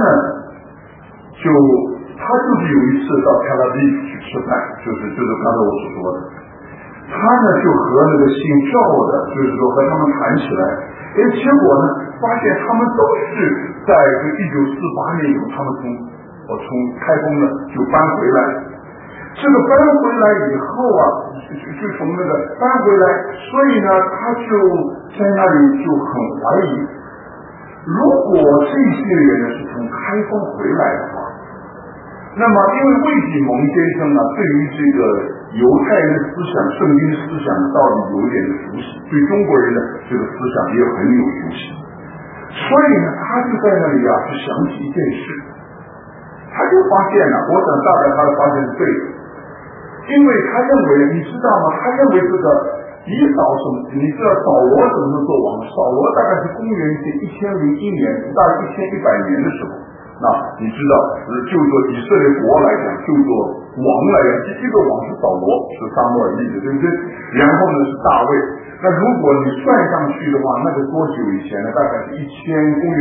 他就是有一次到tel aviv去吃饭，就是刚才我所说的，他呢就和那个姓赵的，就是说和他们谈起来，结果呢发现他们都是在1948年以后，他们从开封呢就搬回来，这个搬回来以后啊，就从那个搬回来，所以呢他就在那里就很怀疑，如果这些人呢是从开封回来的话，那么因为魏启蒙先生呢对于这个犹太人的思想、圣经的思想到底有一点熟悉，对中国人的这个思想也很有熟悉，所以呢他就在那里啊就想起一件事，他就发现了，我想大概他的发现是对的，因为他认为，你知道吗？他认为这个你知道扫罗什么时候做王？扫罗大概是公元1001年，大概1100年的时候。那你知道，就做以色列国来讲，就做王来讲，第一个王是扫罗，是撒母耳立的，对不对？然后呢是大卫。那如果你算上去的话，那个多久以前呢？大概是公元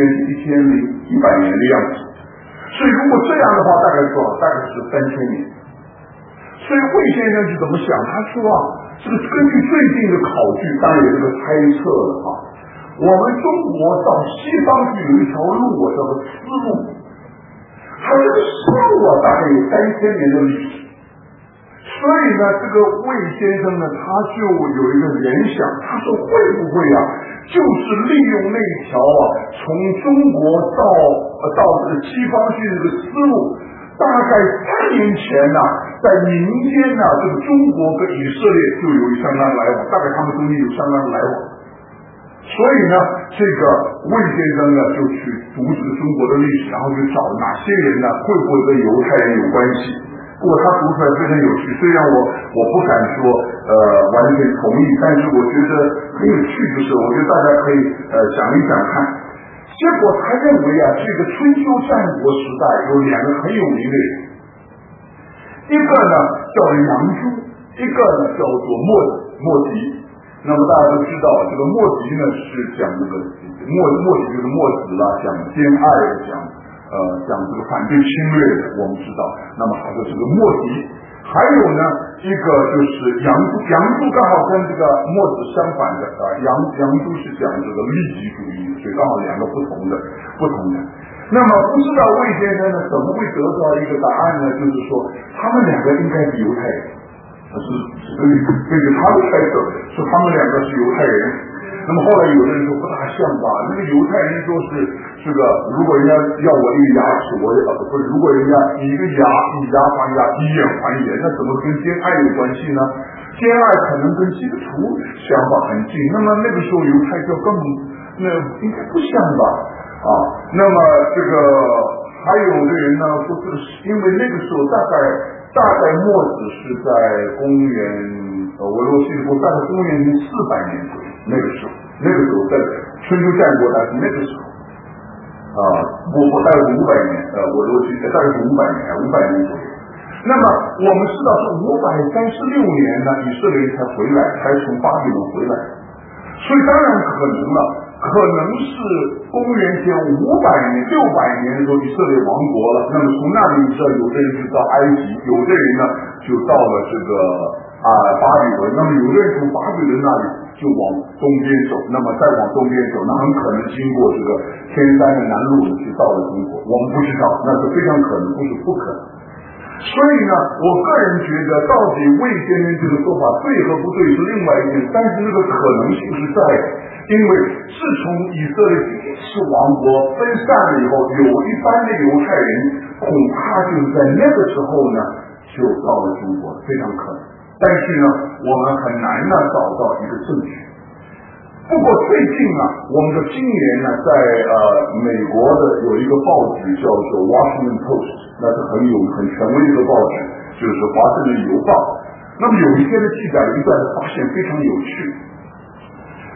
1100年的样子。所以如果这样的话，大概是多少？大概是3000年。所以魏先生是怎么想？他说啊，这个根据最近的考据，当然有这个猜测了啊。我们中国到西方去有一条路，叫做丝路。它这个丝路啊，大概有3000年的历史。所以呢，这个魏先生呢，他就有一个联想，他说会不会啊，就是利用那条啊，从中国到这个西方去这个丝路。大概3年前呢，在民间呢，这个中国跟以色列就有相当来往，大概他们中间有相当来往。所以呢，这个魏先生呢就去读这个中国的历史，然后就找哪些人呢会不会跟犹太人有关系。不过他读出来非常有趣，虽然我不敢说完全同意，但是我觉得很有趣，就是我觉得大家可以想一想看。结果他认为啊，这个春秋战国时代有2个很有名的人，一个呢叫杨朱，一个呢叫做墨翟。那么大家都知道，这个墨翟呢是讲这个墨翟就是墨子啦，讲兼爱的，讲这个反对侵略的，我们知道。那么还有这个墨翟，还有呢一个就是杨朱刚好跟这个墨子相反的啊，杨朱是讲这个利己主义，所以刚好2个不同的。那么不知道魏先生呢怎么会得到一个答案呢？就是说他们2个应该是犹太人，根据他的猜测，说他们2个是犹太人。那么后来有的人说不大像吧，那个犹太人说是这个，如果人家要我一个牙齿，我也不是，如果人家一个牙以牙还牙，以眼还眼，那怎么跟奸爱有关系呢？奸爱可能跟基督徒想法很近，那么那个时候犹太教根本那应该不像吧？啊，那么这个还有的人呢说这个是因为那个时候大概墨子是在公元我如果记得大概公元400年左右，那个时候在春秋战国还是那个时候我大概是500年我如果记得大概是500年左右。那么我们知道是536年呢，以色列人才回来，才从巴比伦回来，所以当然可能是公元前500年、600年的时候，以色列亡国了。那么从那里你知道，有的人就到埃及，有的人呢就到了这个巴比伦。那么有的人从巴比伦那里就往东边走，那么再往东边走，那很可能经过这个天山的南路就到了中国。我们不知道，那是非常可能，不是不可能。所以呢，我个人觉得，到底魏先生这个说法对和不对是另外一件，但是这个可能性是在的，因为自从以色列第一次亡国分散了以后，有一般的犹太人恐怕就是在那个时候呢就到了中国，非常可能。但是呢，我们很难呢找到一个证据。不过最近我们的今年呢，在美国的有一个报纸叫做 Washington Post， 那是很权威的一个报纸，就是华盛顿邮报。那么有一天的记载有一段发现非常有趣。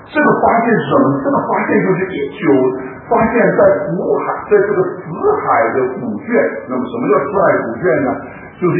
这个发现是什么？这个发现就是发现在福海，在这个死海的古卷。那么什么叫死海古卷呢？就是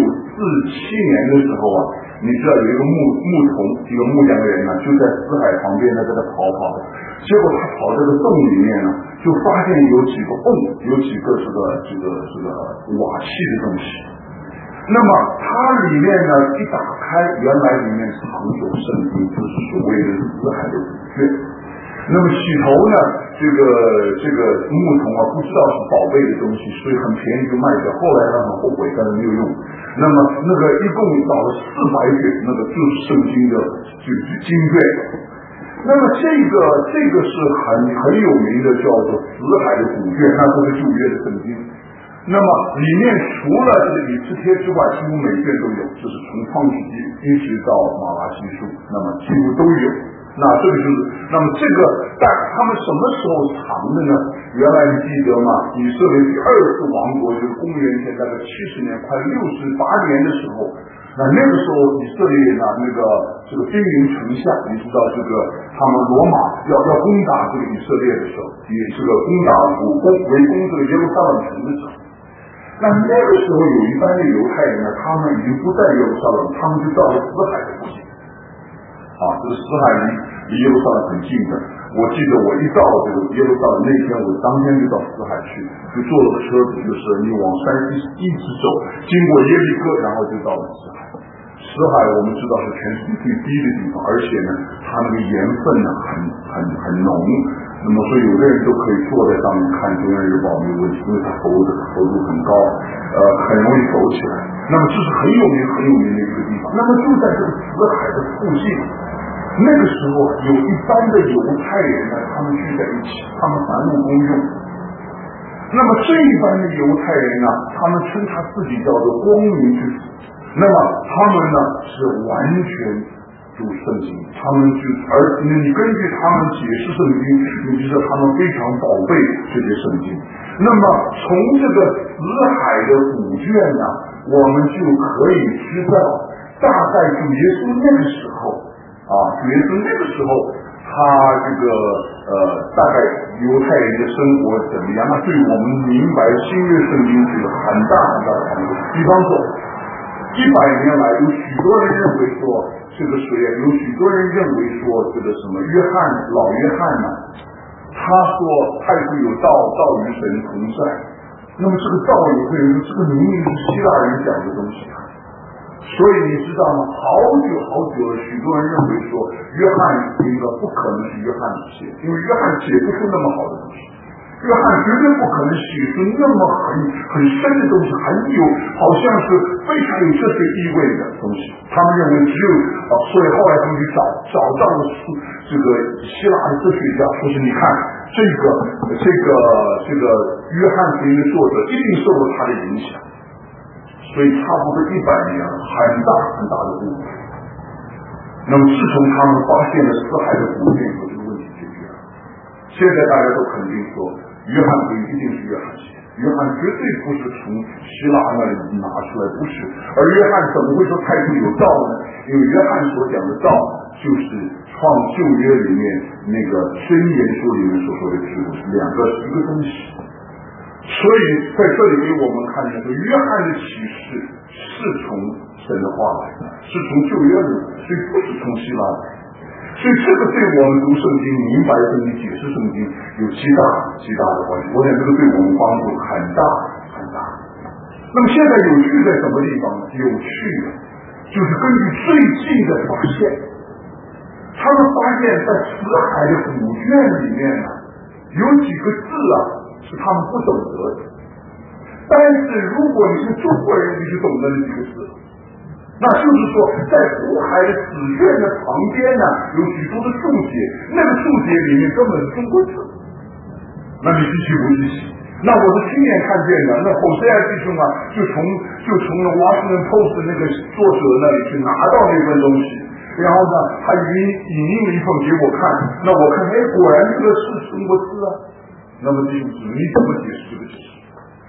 1947年的时候啊，你知道有一个牧童，一个牧羊人呢，就在死海旁边呢，在那跑，结果他跑这个洞里面呢，就发现有几个瓮，有几个这个瓦器的东西。那么它里面呢一打开，原来里面藏有圣经，就是所谓的死海的古卷。那么起头呢，这个牧童啊，不知道是宝贝的东西，所以很便宜就卖掉。后来他很后悔，但是没有用。那么那个一共找了400卷，那个就是圣经的就是经卷。那么这个是很有名的，叫做死海的古卷，那都是旧约的圣经。那么里面除了这个以斯帖之外，几乎每卷都有，就是从创世纪一直到马拉基书，那么几乎都有。那这个就是，那么这个但他们什么时候藏的呢？原来你记得吗？以色列第2次王国就是公元前大概70年，快68年的时候，那个时候以色列呢，这个兵临城下，你知道这个他们罗马要攻打这个以色列的时候，也这个攻打围攻这个耶路撒冷城的时候。那个时候有一般的犹太人呢，他们已经不在耶路撒冷，他们就到了死海的附近。这个死海离耶路撒冷很近的。我记得我一到这个耶路撒冷那天，我当天就到死海去，就坐了个车子，就是你往山一直走，经过耶利哥，然后就到了死海。死海我们知道是全世界最低的地方，而且呢，它那个盐分呢很浓。那么所以有的人都可以坐在上面看中央日报没有问题，因为它厚度很高，很容易走起来。那么这是很有名的一个地方。那么就在这个死海的附近，那个时候有一般的犹太人呢，他们聚在一起，他们凡物公用。那么这一般的犹太人呢，他们称他自己叫做光明之子。那么他们呢是完全读圣经，他们而你根据他们解释圣经，你知道他们非常宝贝这些圣经。那么从这个死海的古卷呢，我们就可以知道，大概主耶稣那个时候主耶稣那个时候，他这个大概犹太人的生活怎么样？那对我们明白新约圣经是有很大的帮助。比方说，100年来有许多人认为说这个谁有许多人认为说这个什么老约翰呢，他说他也会有道与神同在。那么这个道有会人说这个明明是希腊人讲的东西所以你知道吗？好久了，许多人认为说约翰应该不可能是约翰写，因为约翰写不出那么好的东西。约翰绝对不可能写出那么很深的东西，好像是非常有哲学意味的东西。他们认为只有所以后来他们去找到了这个希腊的哲学家，说是你看这个约翰福音的作者一定受了他的影响。所以差不多100年了，很大的误会。那么自从他们发现了死海的古卷以后，这个问题解决了。现在大家都肯定说，约翰福音一定是约翰写的，约翰绝对不是从希腊那里拿出来，不是。而约翰怎么会说太古有道呢？因为约翰所讲的道，就是创旧约里面那个箴言书里面所说的是两个是一个东西。所以在这里给我们看见说，约翰的启示是从神的话来的，是从旧约来的，所以不是从希腊来的。所以这个对我们读圣经、明白圣经、解释圣经有极大的关系。我想这个对我们帮助很大。那么现在有趣在什么地方呢？有趣的就是根据最近的发现，他们发现在死海的古卷里面呢，有几个字是他们不懂得的，但是如果你是中国人，你就懂得那几个字。那就是说，在福海的死卷的旁边呢，有许多的注解，那个注解里面根本是中国字。那你继续不继续？那我是亲眼看见的。那侯赛亚弟兄就从那 Washington Post 那个作者那里去拿到那份东西，然后呢，他引用了一份给我看。那我看，果然这个是中国字啊。那么弟兄姊妹，你怎么解释这个解释？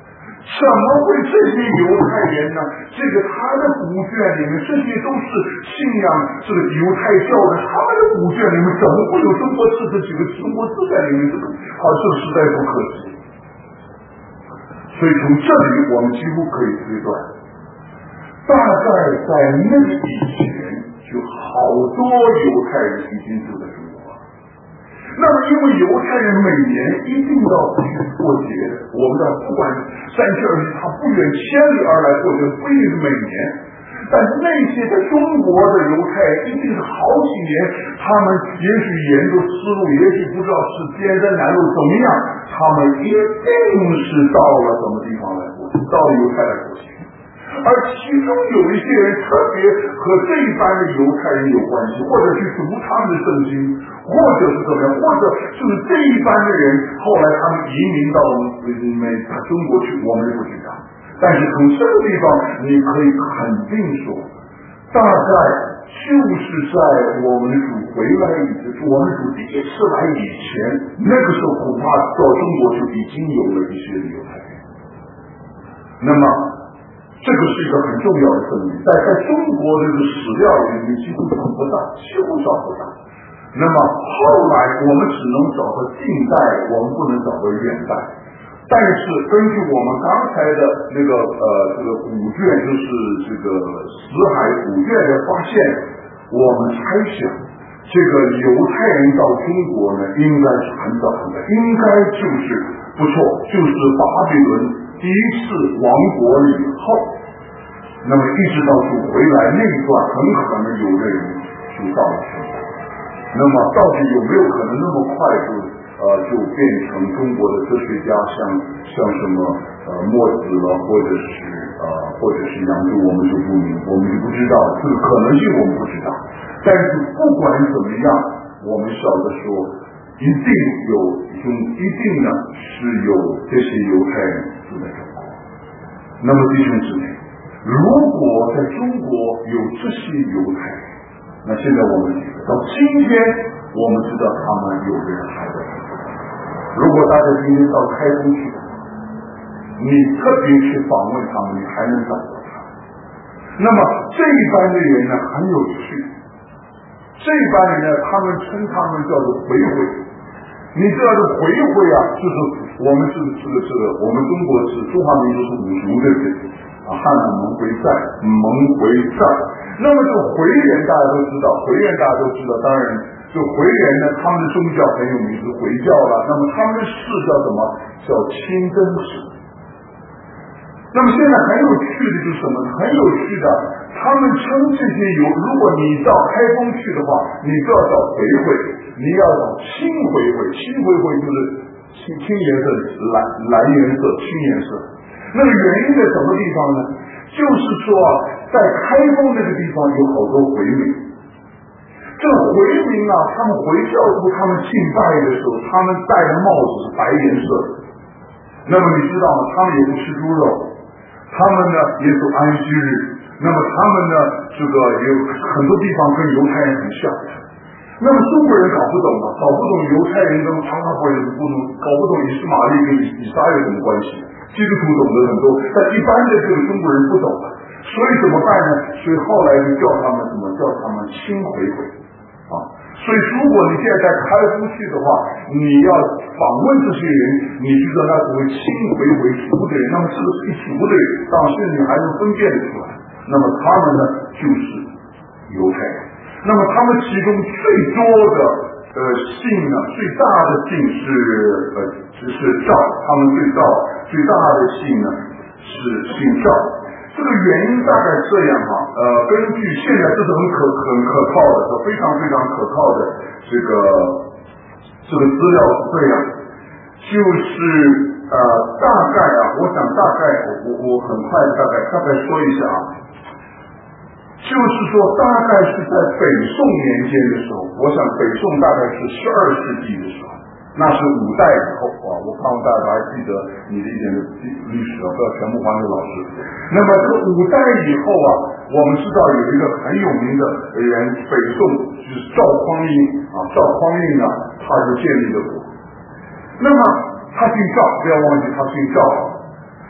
怎么会这些犹太人呢？这个他的古卷里面，这些都是信仰这个犹太教的，他们的古卷里面怎么会有中国字这几个中国字在里面？这个这个实在不可思议。所以从这里我们几乎可以推断，大概在那个以前就好多犹太人已经住在中国。那么因为犹太人每年一定要去过节的，我们的不管3/7，他不远千里而来过节，不一定是每年，但是那些在中国的犹太人一定是好几年，他们也许沿着丝路，也许不知道是艰山南路怎么样，他们一定是到了什么地方来过节，到了犹太来过节。而其中有一些人特别和这一般的犹太人有关系，或者去读他们的圣经，或者是怎么样，或者就是这一般的人后来他们移民到中国去，我们也不知道。但是从这个地方你可以肯定说，大概就是在我们主回来以前，我们主第一次来以前，那个时候恐怕到中国就已经有了一些犹太人。那么这个是一个很重要的证明，在中国这个史料里面几乎找不到。那么后来我们只能找到近代，我们不能找到远代。但是根据我们刚才的这个古卷，就是这个死海古卷的发现，我们猜想这个犹太人到中国呢，应该是很早的，应该就是不错，就是巴比伦第一次亡国了以后，那么一直到主回来那一段，很可能有的人就到了中国。那么到底有没有可能那么快就变成中国的哲学家，像什么墨子了，或者是杨度，我们就不知道，这个可能性我们不知道。但是不管怎么样，我们晓得说，一定呢是有这些犹太人住在中国。那么弟兄姊妹，如果在中国有这些犹太人，那现在我们到今天，我们知道他们有的人还在中国。如果大家今天到开封去，你特别去访问他们，你还能找到他们。那么这一般的人呢，很有趣。这一般人呢，他们称他们叫做回回。你知道这回回啊，就是我们是我们中国是中华民族是五族，对不对？汉族蒙回塞，蒙回塞。那么这回人大家都知道，当然这回人呢，他们的宗教很有名，是回教了。那么他们的氏叫什么？叫清真氏。那么现在很有趣的就是什么？很有趣的，他们称这些如果你到开封去的话，你就要找回回，你要找青回回，青回回就是青颜色，蓝颜色，青颜色。那个原因在什么地方呢？就是说在开封那个地方有好多回民。这个回民啊，他们回教徒他们敬拜的时候，他们戴的帽子是白颜色的。那么你知道吗？他们也不吃猪肉，他们呢也守安息日。那么他们呢，这个有很多地方跟犹太人很像。那么中国人搞不懂犹太人跟阿拉伯人不懂，搞不懂以斯玛利跟以撒有什么关系。基督徒懂得很多，但一般的这个中国人不懂的，所以怎么办呢？所以后来就叫他们清回回啊。所以如果你现在在开封去的话，你要访问这些人，你就让他成为清回回族的人，那么这个是一族的人，当时你还能分辨得出来。那么他们呢，就是犹太人。那么他们其中最多的姓呢，最大的姓是赵，他们最大的姓呢是姓赵。这个原因大概这样哈，根据现在这是很可靠的，非常非常可靠的这个资料是这样，就是大概啊，我想大概我很快大概说一下啊。就是说大概是在北宋年间的时候，我想北宋大概是12世纪的时候，那是5代以后啊。我看大家还记得你的以前的历史啊，不要全部还给老师。那么这5代以后啊，我们知道有一个很有名的人，北宋就是赵匡胤啊，赵匡胤呢，他就建立了国。那么他姓赵，不要忘记他姓赵。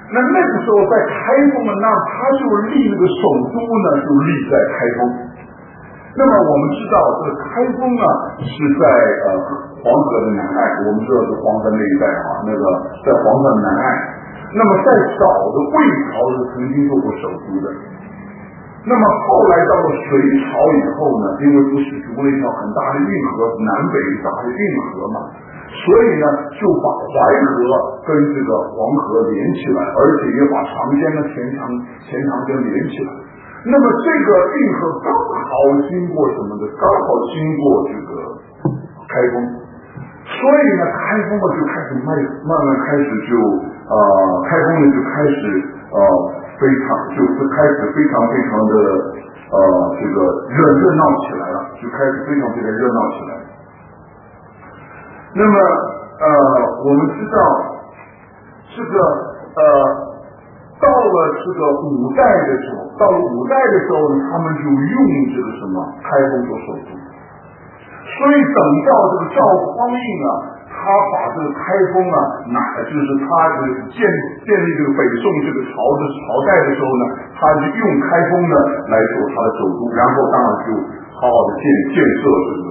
那个时候在开封呢，那他就立那个首都呢，就立在开封。那么我们知道这个开封呢是在黄河的南岸，我们知道是黄河那一带那个在黄河南岸。那么在早的魏朝是曾经做过首都的。那么后来到了隋朝以后呢，因为不是筑了一条很大的运河，南北大的运河嘛，所以呢就把淮河跟这个黄河连起来，而且也把长江的钱塘江连起来。那么这个运河刚好经过什么的？刚好经过这个开封，所以呢开封呢就开始慢慢开始就开封呢就开始开始非常的这个热闹起来了，就开始非常热闹起来。那么我们知道这个到了这个五代的时候，呢，他们就用这个什么开封做首都。所以等到这个赵匡胤他把这个开封就是他建立这个北宋这个朝代的时候呢，他就用开封呢来做他的首都，然后当然就好好的建设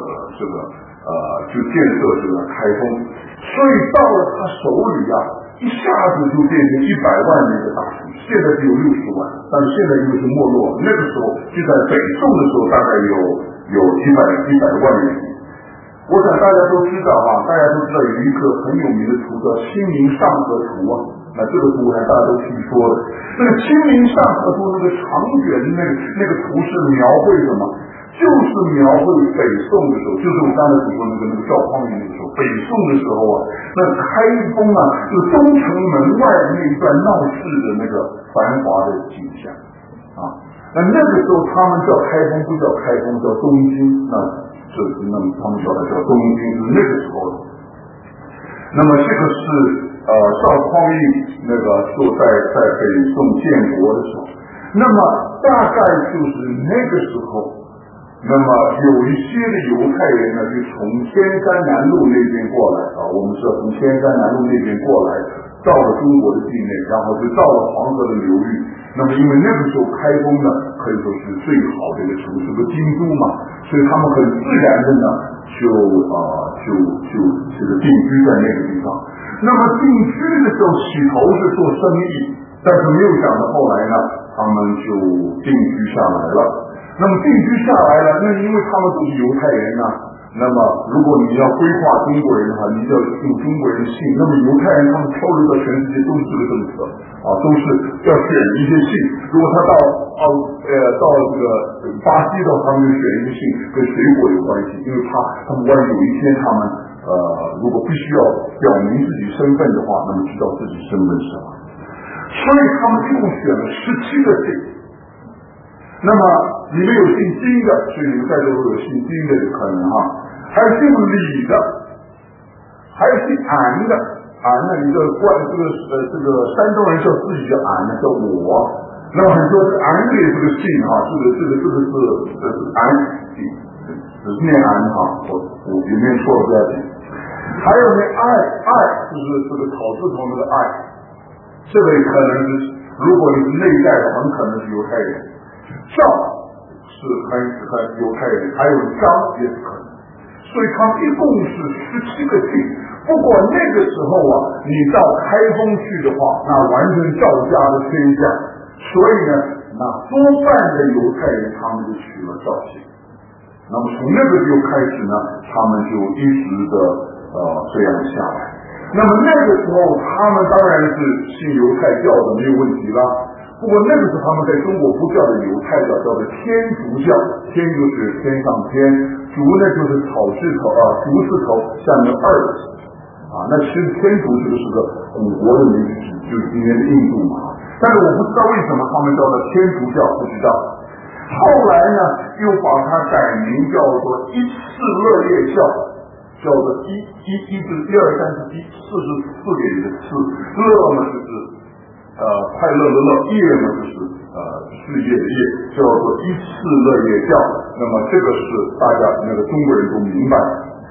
这个开封。所以到了他手里一下子就变成100万人的大城，现在只有60万，但是现在因为是没落，那个时候就在北宋的时候大概有100万人。我想大家都知道有一个很有名的图叫《清明上河图》那这个图大家都听说的。那个《清明上河图》那个长卷那个图是描绘什么？就是描绘北宋的时候，就是我刚才所说那个赵匡胤那个时候，北宋的时候那开封就东城门外那一段闹市的那个繁华的景象那个时候他们叫开封，不叫开封，叫东京。那么他们叫它叫东京，是那个时候的。那么这个是赵匡胤那个就在北宋建国的时候，那么大概就是那个时候。那么有一些的犹太人呢，就从天山南路那边过来我们知道从天山南路那边过来，到了中国的境内，然后就到了黄河的流域。那么因为那个时候开封呢，可以说是最好的一个城市，个京都嘛，所以他们很自然的呢，就这个定居在那个地方。那么定居的时候，起头是做生意，但是没有想到后来呢，他们就定居下来了。那么定居下来了，那因为他们都是犹太人那么如果你要规划中国人的话，你就要用中国人姓。那么犹太人他们漂流到全世界都是这个政策都是要选一些姓。如果他到这个巴西的话，他们就选一个姓跟水果有关系，因为他们万一有一天他们如果必须要表明自己身份的话，那么知道自己身份是什么。所以他们一共选了17个姓。那么里面有姓金的，所以你们在座都有姓金的可能还有姓李的，还有姓安的你这个山东人叫自己叫安的叫我，那么很多是安的这个姓这个是安姓，只是念安我里面错了不要紧。还有那爱就是这个草字头那个爱，这个可能是如果你是内在的，很可能是犹太人。赵是很犹太人，还有张也是可能，所以他们一共是17个姓。不过那个时候你到开封去的话，那完全赵家的天下，所以呢，那多半的犹太人他们就取了赵姓。那么从那个就开始呢，他们就一直的这样下来。那么那个时候他们当然是信犹太教的，没有问题了。不过那个时候他们在中国不叫的犹太教，叫做天竺教。天就是天上天，竺呢就是草字头竹字头下面2字那其实天竺这个是个古国的名字，就是今天的印度嘛。但是我不知道为什么他们叫做天竺教，不知道。后来呢，又把它改名叫做一次乐业教，叫做一就是1、2、3、4，四是4个人的4，乐嘛就是快乐的乐，业嘛就是事业的业，叫做一次乐业教。那么这个是大家那个中国人都明白。不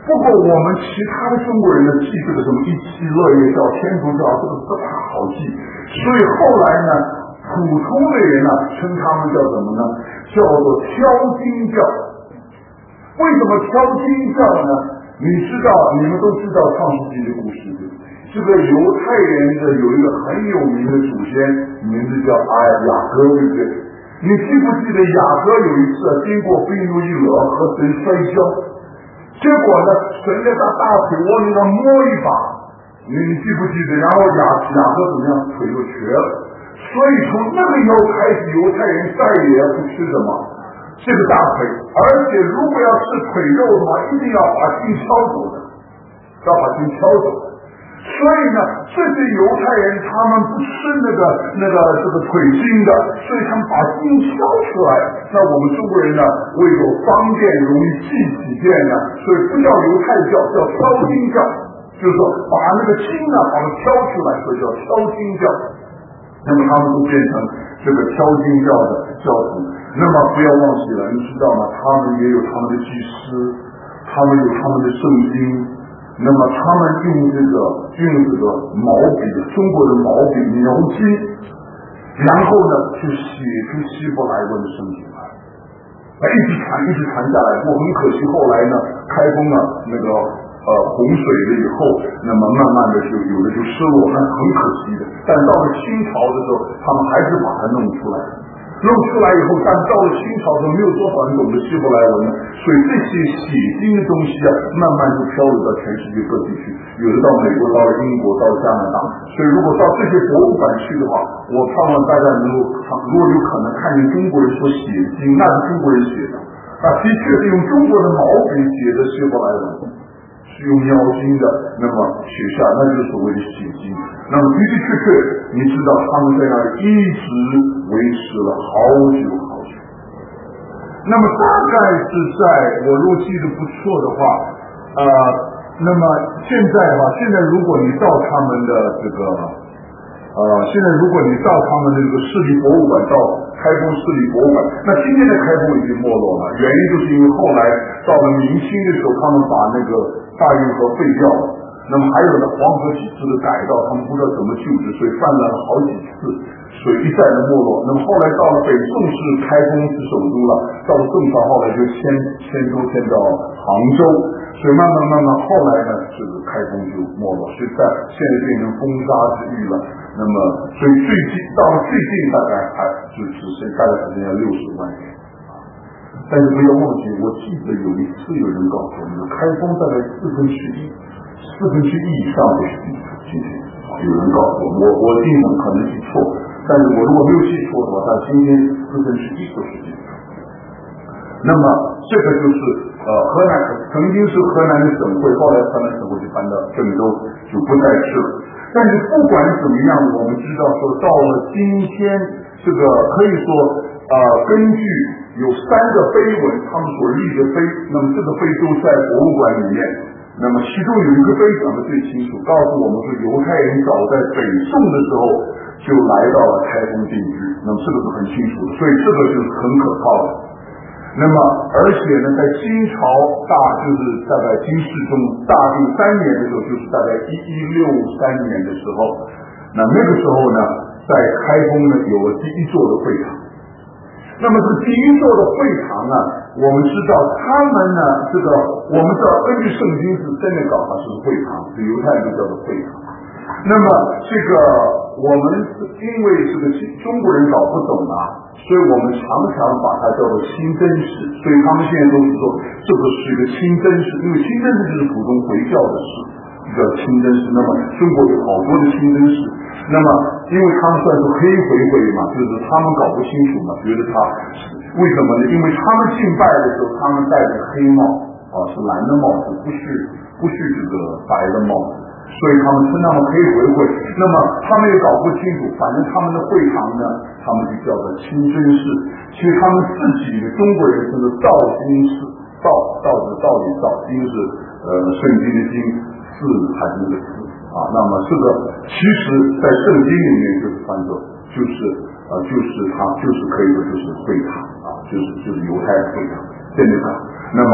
不过我们其他的中国人呢，记这个什么一期乐业教、天主教，这个不大好记，所以后来呢，普通的人呢，称他们叫什么呢？叫做挑经教。为什么挑经教呢？你们都知道创世纪的故事，对不对？这个犹太人的有一个很有名的祖先，名字叫雅各，对不对？你记不记得雅各有一次经过非努伊勒和神摔跤，结果呢，神在他大腿窝里头摸一把，你记不记得？然后雅各怎么样？腿就瘸了。所以从那个以后开始，犹太人再也不吃什么这个大腿，而且如果要吃腿肉的话，一定要把筋敲走的，要把筋敲走。所以呢，这些犹太人他们不吃这个腿筋的，所以他们把筋敲出来。那我们中国人呢，为了方便容易记起见呢，所以不叫犹太教，叫挑经教，就是说把那个筋呢把它挑出来，所以叫挑经教。那么他们都变成这个挑经教的教徒。那么不要忘记了，你知道吗？他们也有他们的祭司，他们有他们的圣经。那么他们用这个毛笔，中国的毛笔描金，然后呢就写出希伯来文的圣经来，一直传下来。不过很可惜，后来呢开封了那个洪水了以后，那么慢慢的就有的就失落，那很可惜的。但到了清朝的时候，他们还是把它弄出来。弄出来以后，但到了清朝的时候，没有多少人懂得希伯来文呢，所以这些写经的东西啊，慢慢就飘入到全世界各地去，有的到美国，到了英国，到了加拿大。所以如果到这些博物馆去的话，我盼望大家能够，如果有可能看见中国人所写经，那是中国人写的，的确是用中国的毛笔写的希伯来文，是用描金的，那么写下，那就是所谓的写经。那么的确，你知道他们在那里一直维持了好久好久。那么大概是在我如果记得不错的话，那么现在如果你到他们的这个现在如果你到他们的这个市立博物馆，到开封市立博物馆，那今天的开封已经没落了，原因就是因为后来到了明清的时候，他们把那个大运河废掉了。那么还有呢，黄河几次的改造，他们不知道怎么救治，所以泛滥了好几次，所以一再的没落。那么后来到了北宋是开封是首都了，到了宋朝后来就迁到杭州，所以慢慢后来呢，这个开封就没落，所以现在变成风沙之域了。那么所以到了最近大概还就是大概只剩下60万人。但是不要忘记，我记得有一次有人告诉我们，开封大概1/4以上都是地主。今天有人告诉我印象可能记错，但是我如果没有记错的话，但今天1/4都是地主。那么这个就是河南曾经是河南的省会，后来河南省会就搬到郑州，就不再是了。但是不管怎么样，我们知道说到了今天，这个可以说根据有3个碑文，他们所立的碑，那么这个碑都在博物馆里面。那么其中有一个碑讲的最清楚，告诉我们说犹太人早在北宋的时候就来到了开封定居，那么这个是很清楚的，所以这个就是很可靠的。那么而且呢，在清朝就是大概金世宗大定3年的时候，就是大概1163年的时候，那个时候呢，在开封呢有了第一座的会堂。那么这第一座的会堂呢，我们知道他们呢，我们知道根据圣经是真的搞它是会堂，是犹太人叫做会堂。那么这个我们因为这个中国人搞不懂啊，所以我们常常把它叫做清真寺，所以他们现在都是说这个是一个清真寺，因为清真寺就是普通回教的寺，叫清真寺。那么中国有好多的清真寺，那么因为他们算是黑回归嘛，就是他们搞不清楚嘛，觉得他为什么呢？因为他们敬拜的时候，他们戴着黑帽是蓝的帽子，不是这个白的帽子，所以他们称他们黑回归。那么他们也搞不清楚，反正他们的会堂呢，他们就叫做清真寺。其实他们自己的中国人称作道经寺，道是道理道，经是圣经的经，寺还是那个寺那么这个其实在圣经里面就是翻作就是它就是可以说就是会堂就是犹太的会堂，真的。那么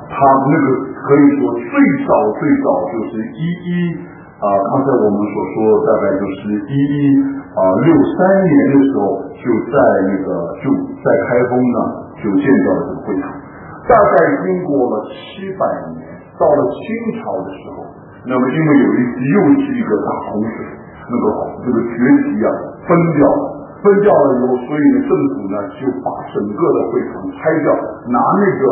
他那个可以说最早就是刚才我们所说大概就是63年的时候就在开封呢就建造了这个会场，大概经过了700年，到了清朝的时候，那么因为有一次又是一个大洪水，这个决堤分掉了以后，所以呢政府呢就把整个的会场拆掉，拿那个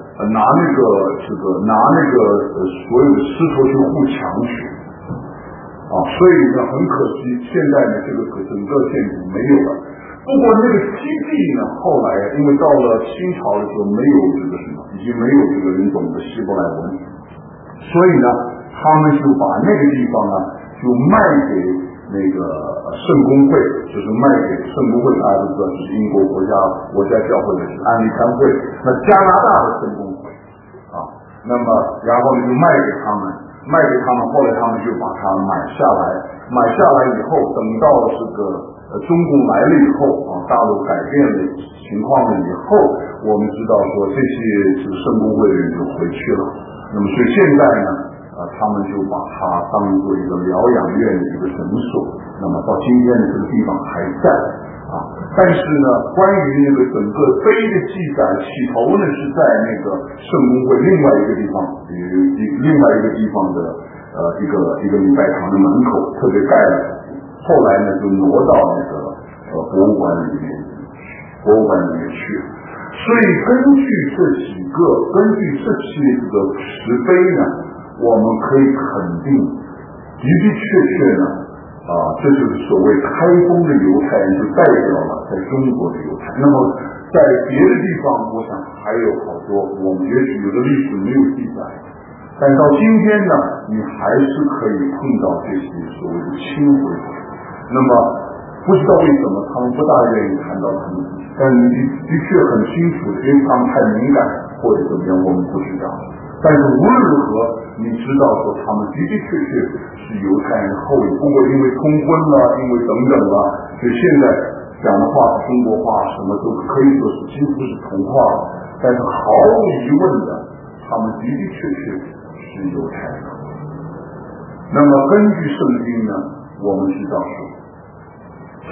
所有的石头去护墙去所以呢很可惜，现在呢这个整个建筑没有了。不过那个基地呢，后来因为到了清朝的时候没有已经没有这个人种的希伯来文，所以呢他们就把那个地方呢就卖给那个圣公会，就是卖给圣公会，大家都知道是英国国家教会的是安利甘会，那加拿大的圣公会那么然后就卖给他们，后来他们就把它买下来以后，等到这个中共来了以后大陆改变了情况了以后，我们知道说这些圣公会的人就回去了，那么所以现在呢他们就把它当做一个疗养院的一个诊所，那么到今天的这个地方还在但是呢关于那个整个碑的记载，起头呢是在那个圣公会另外一个地方的一个礼拜堂的门口特别盖了，后来呢就挪到那个博物馆里面去。所以根据这些这个石碑呢，我们可以肯定的确呢这就是所谓开封的犹太人就代表了在中国的犹太。那么在别的地方我想还有好多我们也许有的历史没有记载，但到今天呢你还是可以碰到这些所谓的亲回。那么不知道为什么他们不大愿意谈到他们自己，但的确很清楚，因为他们太敏感或者怎么样我们不知道，但是无论如何你知道说他们的确是犹太人的后裔，不过因为通婚了，因为等等了，所以现在讲的话中国话什么都可以说是几乎是同化了，但是毫无疑问的他们的确是犹太人。那么根据圣经呢，我们知道说在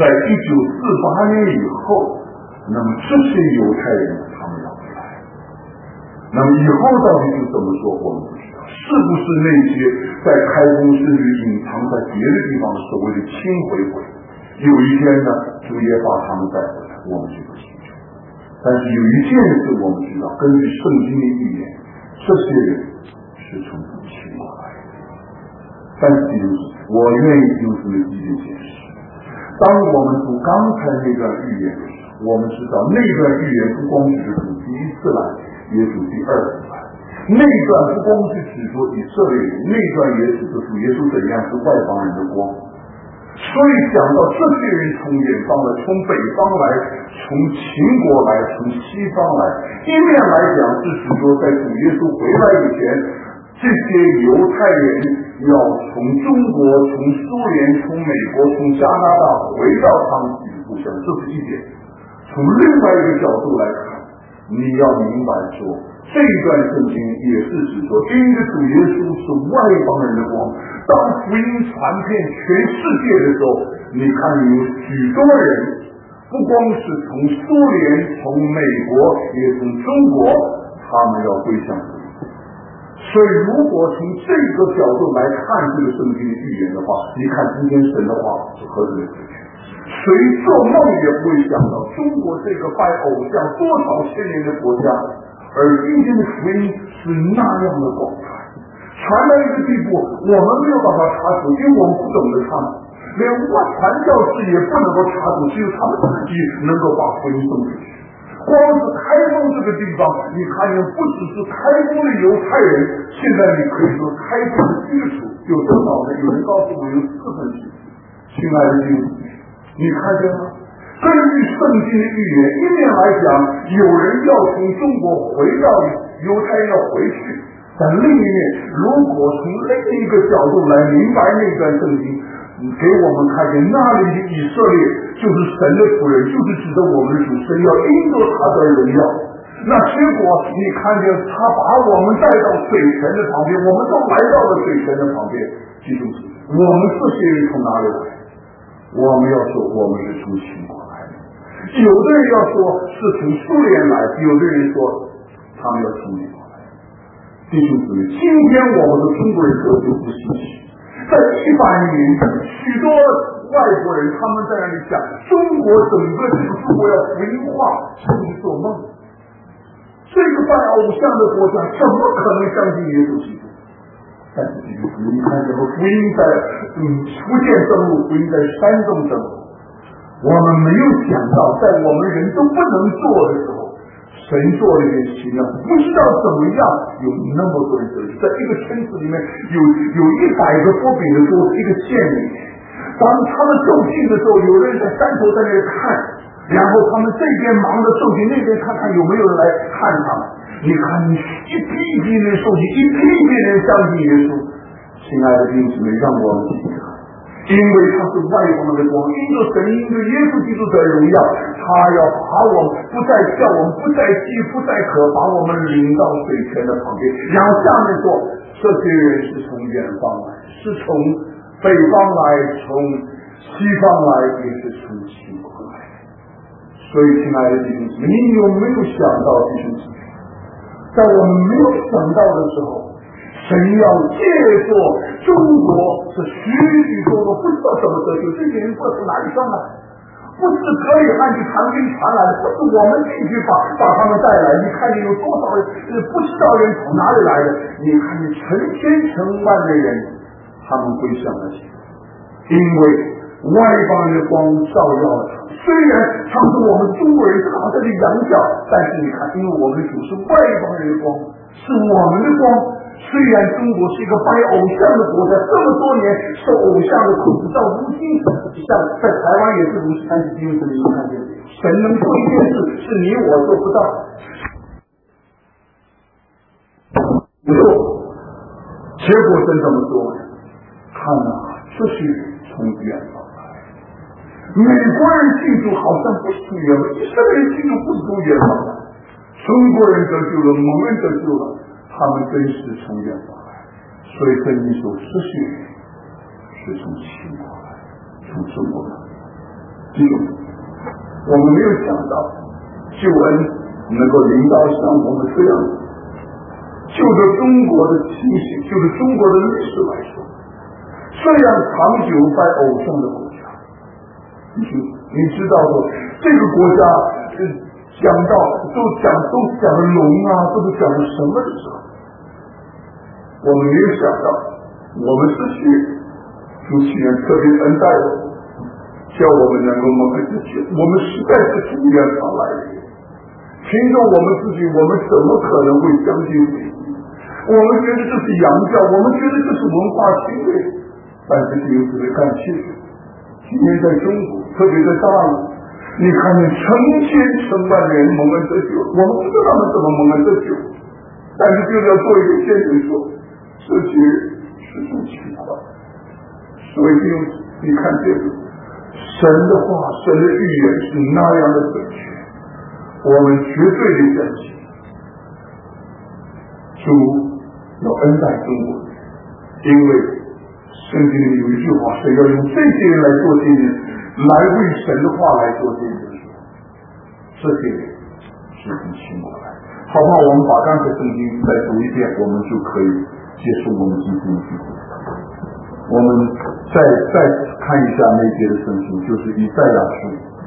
1948年以后，那么这些犹太人他们要回来，那么以后到底是怎么说我们不知道，是不是那些在开封甚至隐藏在别的地方所谓的亲回归，有一天呢主也把他们带回来，我们就不清楚。但是有一件事我们知道，根据圣经的预言，这些人是从主亲过来的。但是我愿意用这么几点解释。当我们读刚才那段预言的时候，我们知道那段预言不光只是主第一次来，也主第二次来。那段不光是指说以色列人，那段也指的主耶稣怎样是外邦人的光。所以讲到这些人从远方来，从北方来，从秦国来，从西方来，一面来讲是指说在主耶稣回来以前，这些犹太人要从中国、从苏联、从美国、从加拿大回到他们自己的故乡，这是一点。从另外一个角度来看，你要明白说这一段圣经也是指说因为主耶稣是外邦人的光，当福音传遍全世界的时候，你看有许多人不光是从苏联、从美国，也从中国，他们要归向主。所以如果从这个角度来看这个圣经的预言的话，你看今天神的话是何等的准确，谁做梦也不会想到中国这个拜偶像多少千年的国家，而今天的福音是那样的广泛，传到一个地步我们没有办法查处，因为我们不懂得他们，连传教士也不能够查处，只有他们自己能够把福音送出去。光是开封这个地方，你看见不只是开封的犹太人，现在你可以说开封的基础有多少呢？有人告诉我有4分之一。亲爱的弟兄，你看见吗？根据圣经的预言，一面来讲有人要从中国回到犹太人要回去，但另一面如果从另一个角度来明白那段圣经，给我们看见那里的以色列就是神的仆人，就是指的我们的主，神要因着他的荣耀那结果你看见他把我们带到水泉的旁边，我们都来到了水泉的旁边。记住，我们这些人从哪里来？我们要说我们是从秦国来的，有的人要说是从苏联来，有的人说他们要从美国来。弟兄姊妹，今天我们的中国人各就不稀奇。在100年前，许多外国人他们在那里讲中国整个这个中国要福音化，是不是做梦？这个拜偶像的国家怎么可能相信耶稣基督？但是这个福音看什么？福音在福建登陆，福音在山东登陆。我们没有想到，在我们人都不能做的时候，神做了一件奇妙，不知道怎么样有那么多人得救。在一个村子里面有100个剥饼的桌子，一个县里面，当他们受浸的时候，有人在山头在那里看，然后他们这边忙着受浸，那边看看有没有人来看他们。你看，你一批一批人受浸，一批一批人相信耶稣。亲爱的弟兄姊妹，让我们记得，因为他是外邦的光，因着神，因着耶稣基督的荣耀，他要把我们不再叫我们不再饥不再渴，把我们领到水泉的旁边。然后下面说，这些人是从远方来，是从北方来，从西方来，也是从秦国来。所以亲爱的弟兄姊妹，你有没有想到弟兄姊妹，在我们没有想到的时候，神要借着中国是许多的不知道怎么得救，这些人不是哪里上来，不是可以按着传经传来的，不是我们进去把他们带来。你看见有多少人不知道人从哪里来的？你看见成千成万的人，他们归向了神，因为外邦人的光照耀了他们。虽然他们是我们中国人躺在这里仰角，但是你看，因为我们的主是外邦人的光，是我们的光。虽然中国是一个拜偶像的国家，这么多年受偶像的控制，到如今像在台湾也是如此。但是弟兄姊妹，你看见神能做一件事，是你我做不到。不错，结果神怎么说呢？看啊，这是从远方来。美国人记住好像不是从远方，以色列人记住不是从远方来，中国人得救了，蒙人得救了。他们真是从远方来，所以圣经说这些人是从秦国来，从中国来。记住，我们没有想到救恩能够临到像我们这样，就着中国的情形，就着中国的历史来说，这样长久拜偶像的国家，你知道的，这个国家讲到都讲了龙啊，都是讲了什么的时候，我们没有想到，我们是去主起源特别恩待我们，叫我们能够蒙恩得救。我们实在是从远方来的，凭着我们自己，我们怎么可能会相信福音？我们觉得这是洋教，我们觉得这是文化行为，但是弟兄姊妹看清楚，今天在中国，特别在大陆，你看见成千成万的人蒙恩得救，我们不知道他们怎么蒙恩得救，但是就是要做一个见证说，这些是种情况。所以你看这个神的话，神的预言是那样的准确，我们绝对的相信主要恩待中国人，因为圣经里有一句话，神要用这些人来做见证，来为神的话来做见证，这些人是从秦国来。好不好？我们把刚才圣经再读一遍，我们就可以结束我们今天的聚会。我们再看一下那节的圣经，就是以赛亚书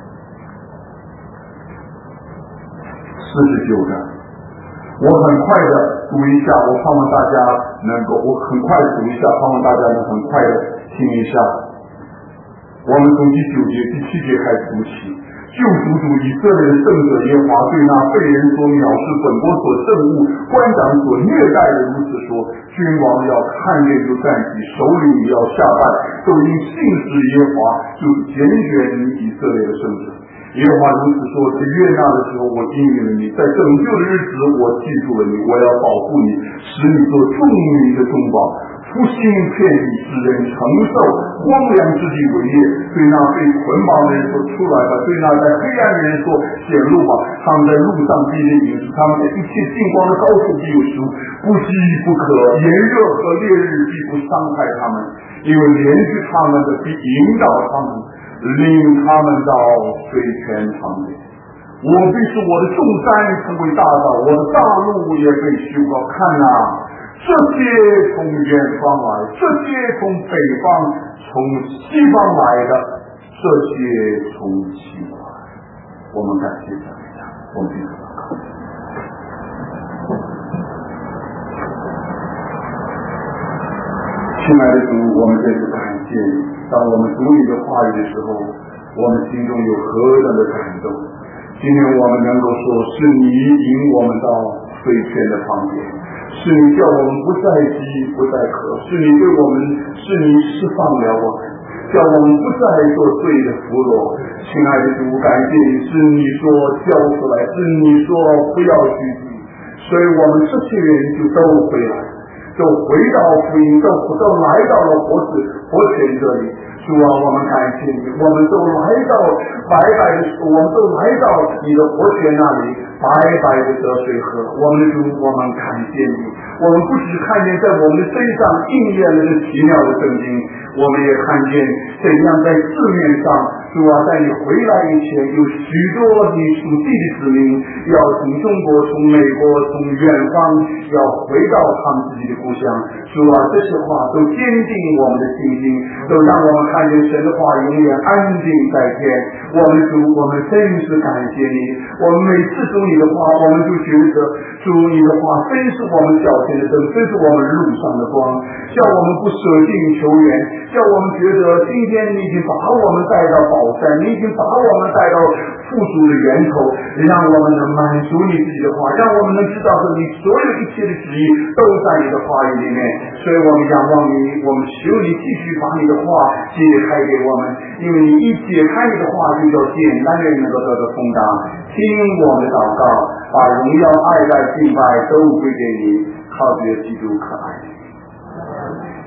49章。我很快的读一下，我盼望大家能够，我很快的读一下，盼望大家能很快的听一下。我们从第9节、第7节开始读起。救赎主以色列的圣者耶和华对那被人所藐视、本国所憎恶、官长所虐待的如此说：君王要看见就站起，首领也要下拜，都因信实耶和华，就是拣选你以色列的圣者。耶和华如此说：在悦纳的时候，我应允了你；在拯救的日子，我记住了你。我要保护你，使你做众民的中保， 复兴遍地，使人承受荒凉之地为业。对那被捆绑的人说出来吧，对那在黑暗的人说显露吧。他们在路上必定有食，他们在一切近光的高处必有食物，不饥不渴，炎热和烈日必不伤害他们，因为连续他们的必引导他们，领他们到水泉旁边。我必使我的众山成为大道，我的大路也被修高。看啊，这些从远方来，这些从北方从西方来的，这些从西方来，我们感谢神，我们必须祷告。亲爱的主，我们真是感谢你。当我们读你的话语的时候，我们心中有何等的感动。今天我们能够说，是你引我们到水泉的旁边，是你叫我们不再饥不再渴，是你对我们，是你释放了我们，叫我们不再做罪的俘虏。亲爱的主，感谢你，是你说交出来，是你说不要拘谨，所以我们这些人就都回来，都回到福音，都来到了活泉这里。主啊，我们感谢你，我们都来到白白的，我们都来到你的活泉那里，白白的得水喝。我们的主，我们感谢你，我们不只看见在我们的身上应验了这奇妙的圣经，我们也看见怎样在字面上，主啊，在你回来以前，有许多你属地的子民要从中国、从美国、从远方要回到他们自己的故乡。主啊，这些话都坚定我们的信心，都让我们看见神的话永远安定在天。我们主，我们真是感谢你。我们每次读你的话，我们就觉得主你的话真是我们脚前的灯，真是我们路上的光，叫我们不舍近求远，叫我们觉得今天你已经把我们带到宝山，你已经把我们带到富足的源头，让我们能满足你自己的话，让我们能知道说你所有一切的旨意都在你的话语里面。所以我们仰望你，我们求你继续把你的话解开给我们，因为你一解开你的话，就叫简单人能够得到通达。听我们的祷告，把荣耀、爱戴、敬拜都归给你，靠着基督可爱的。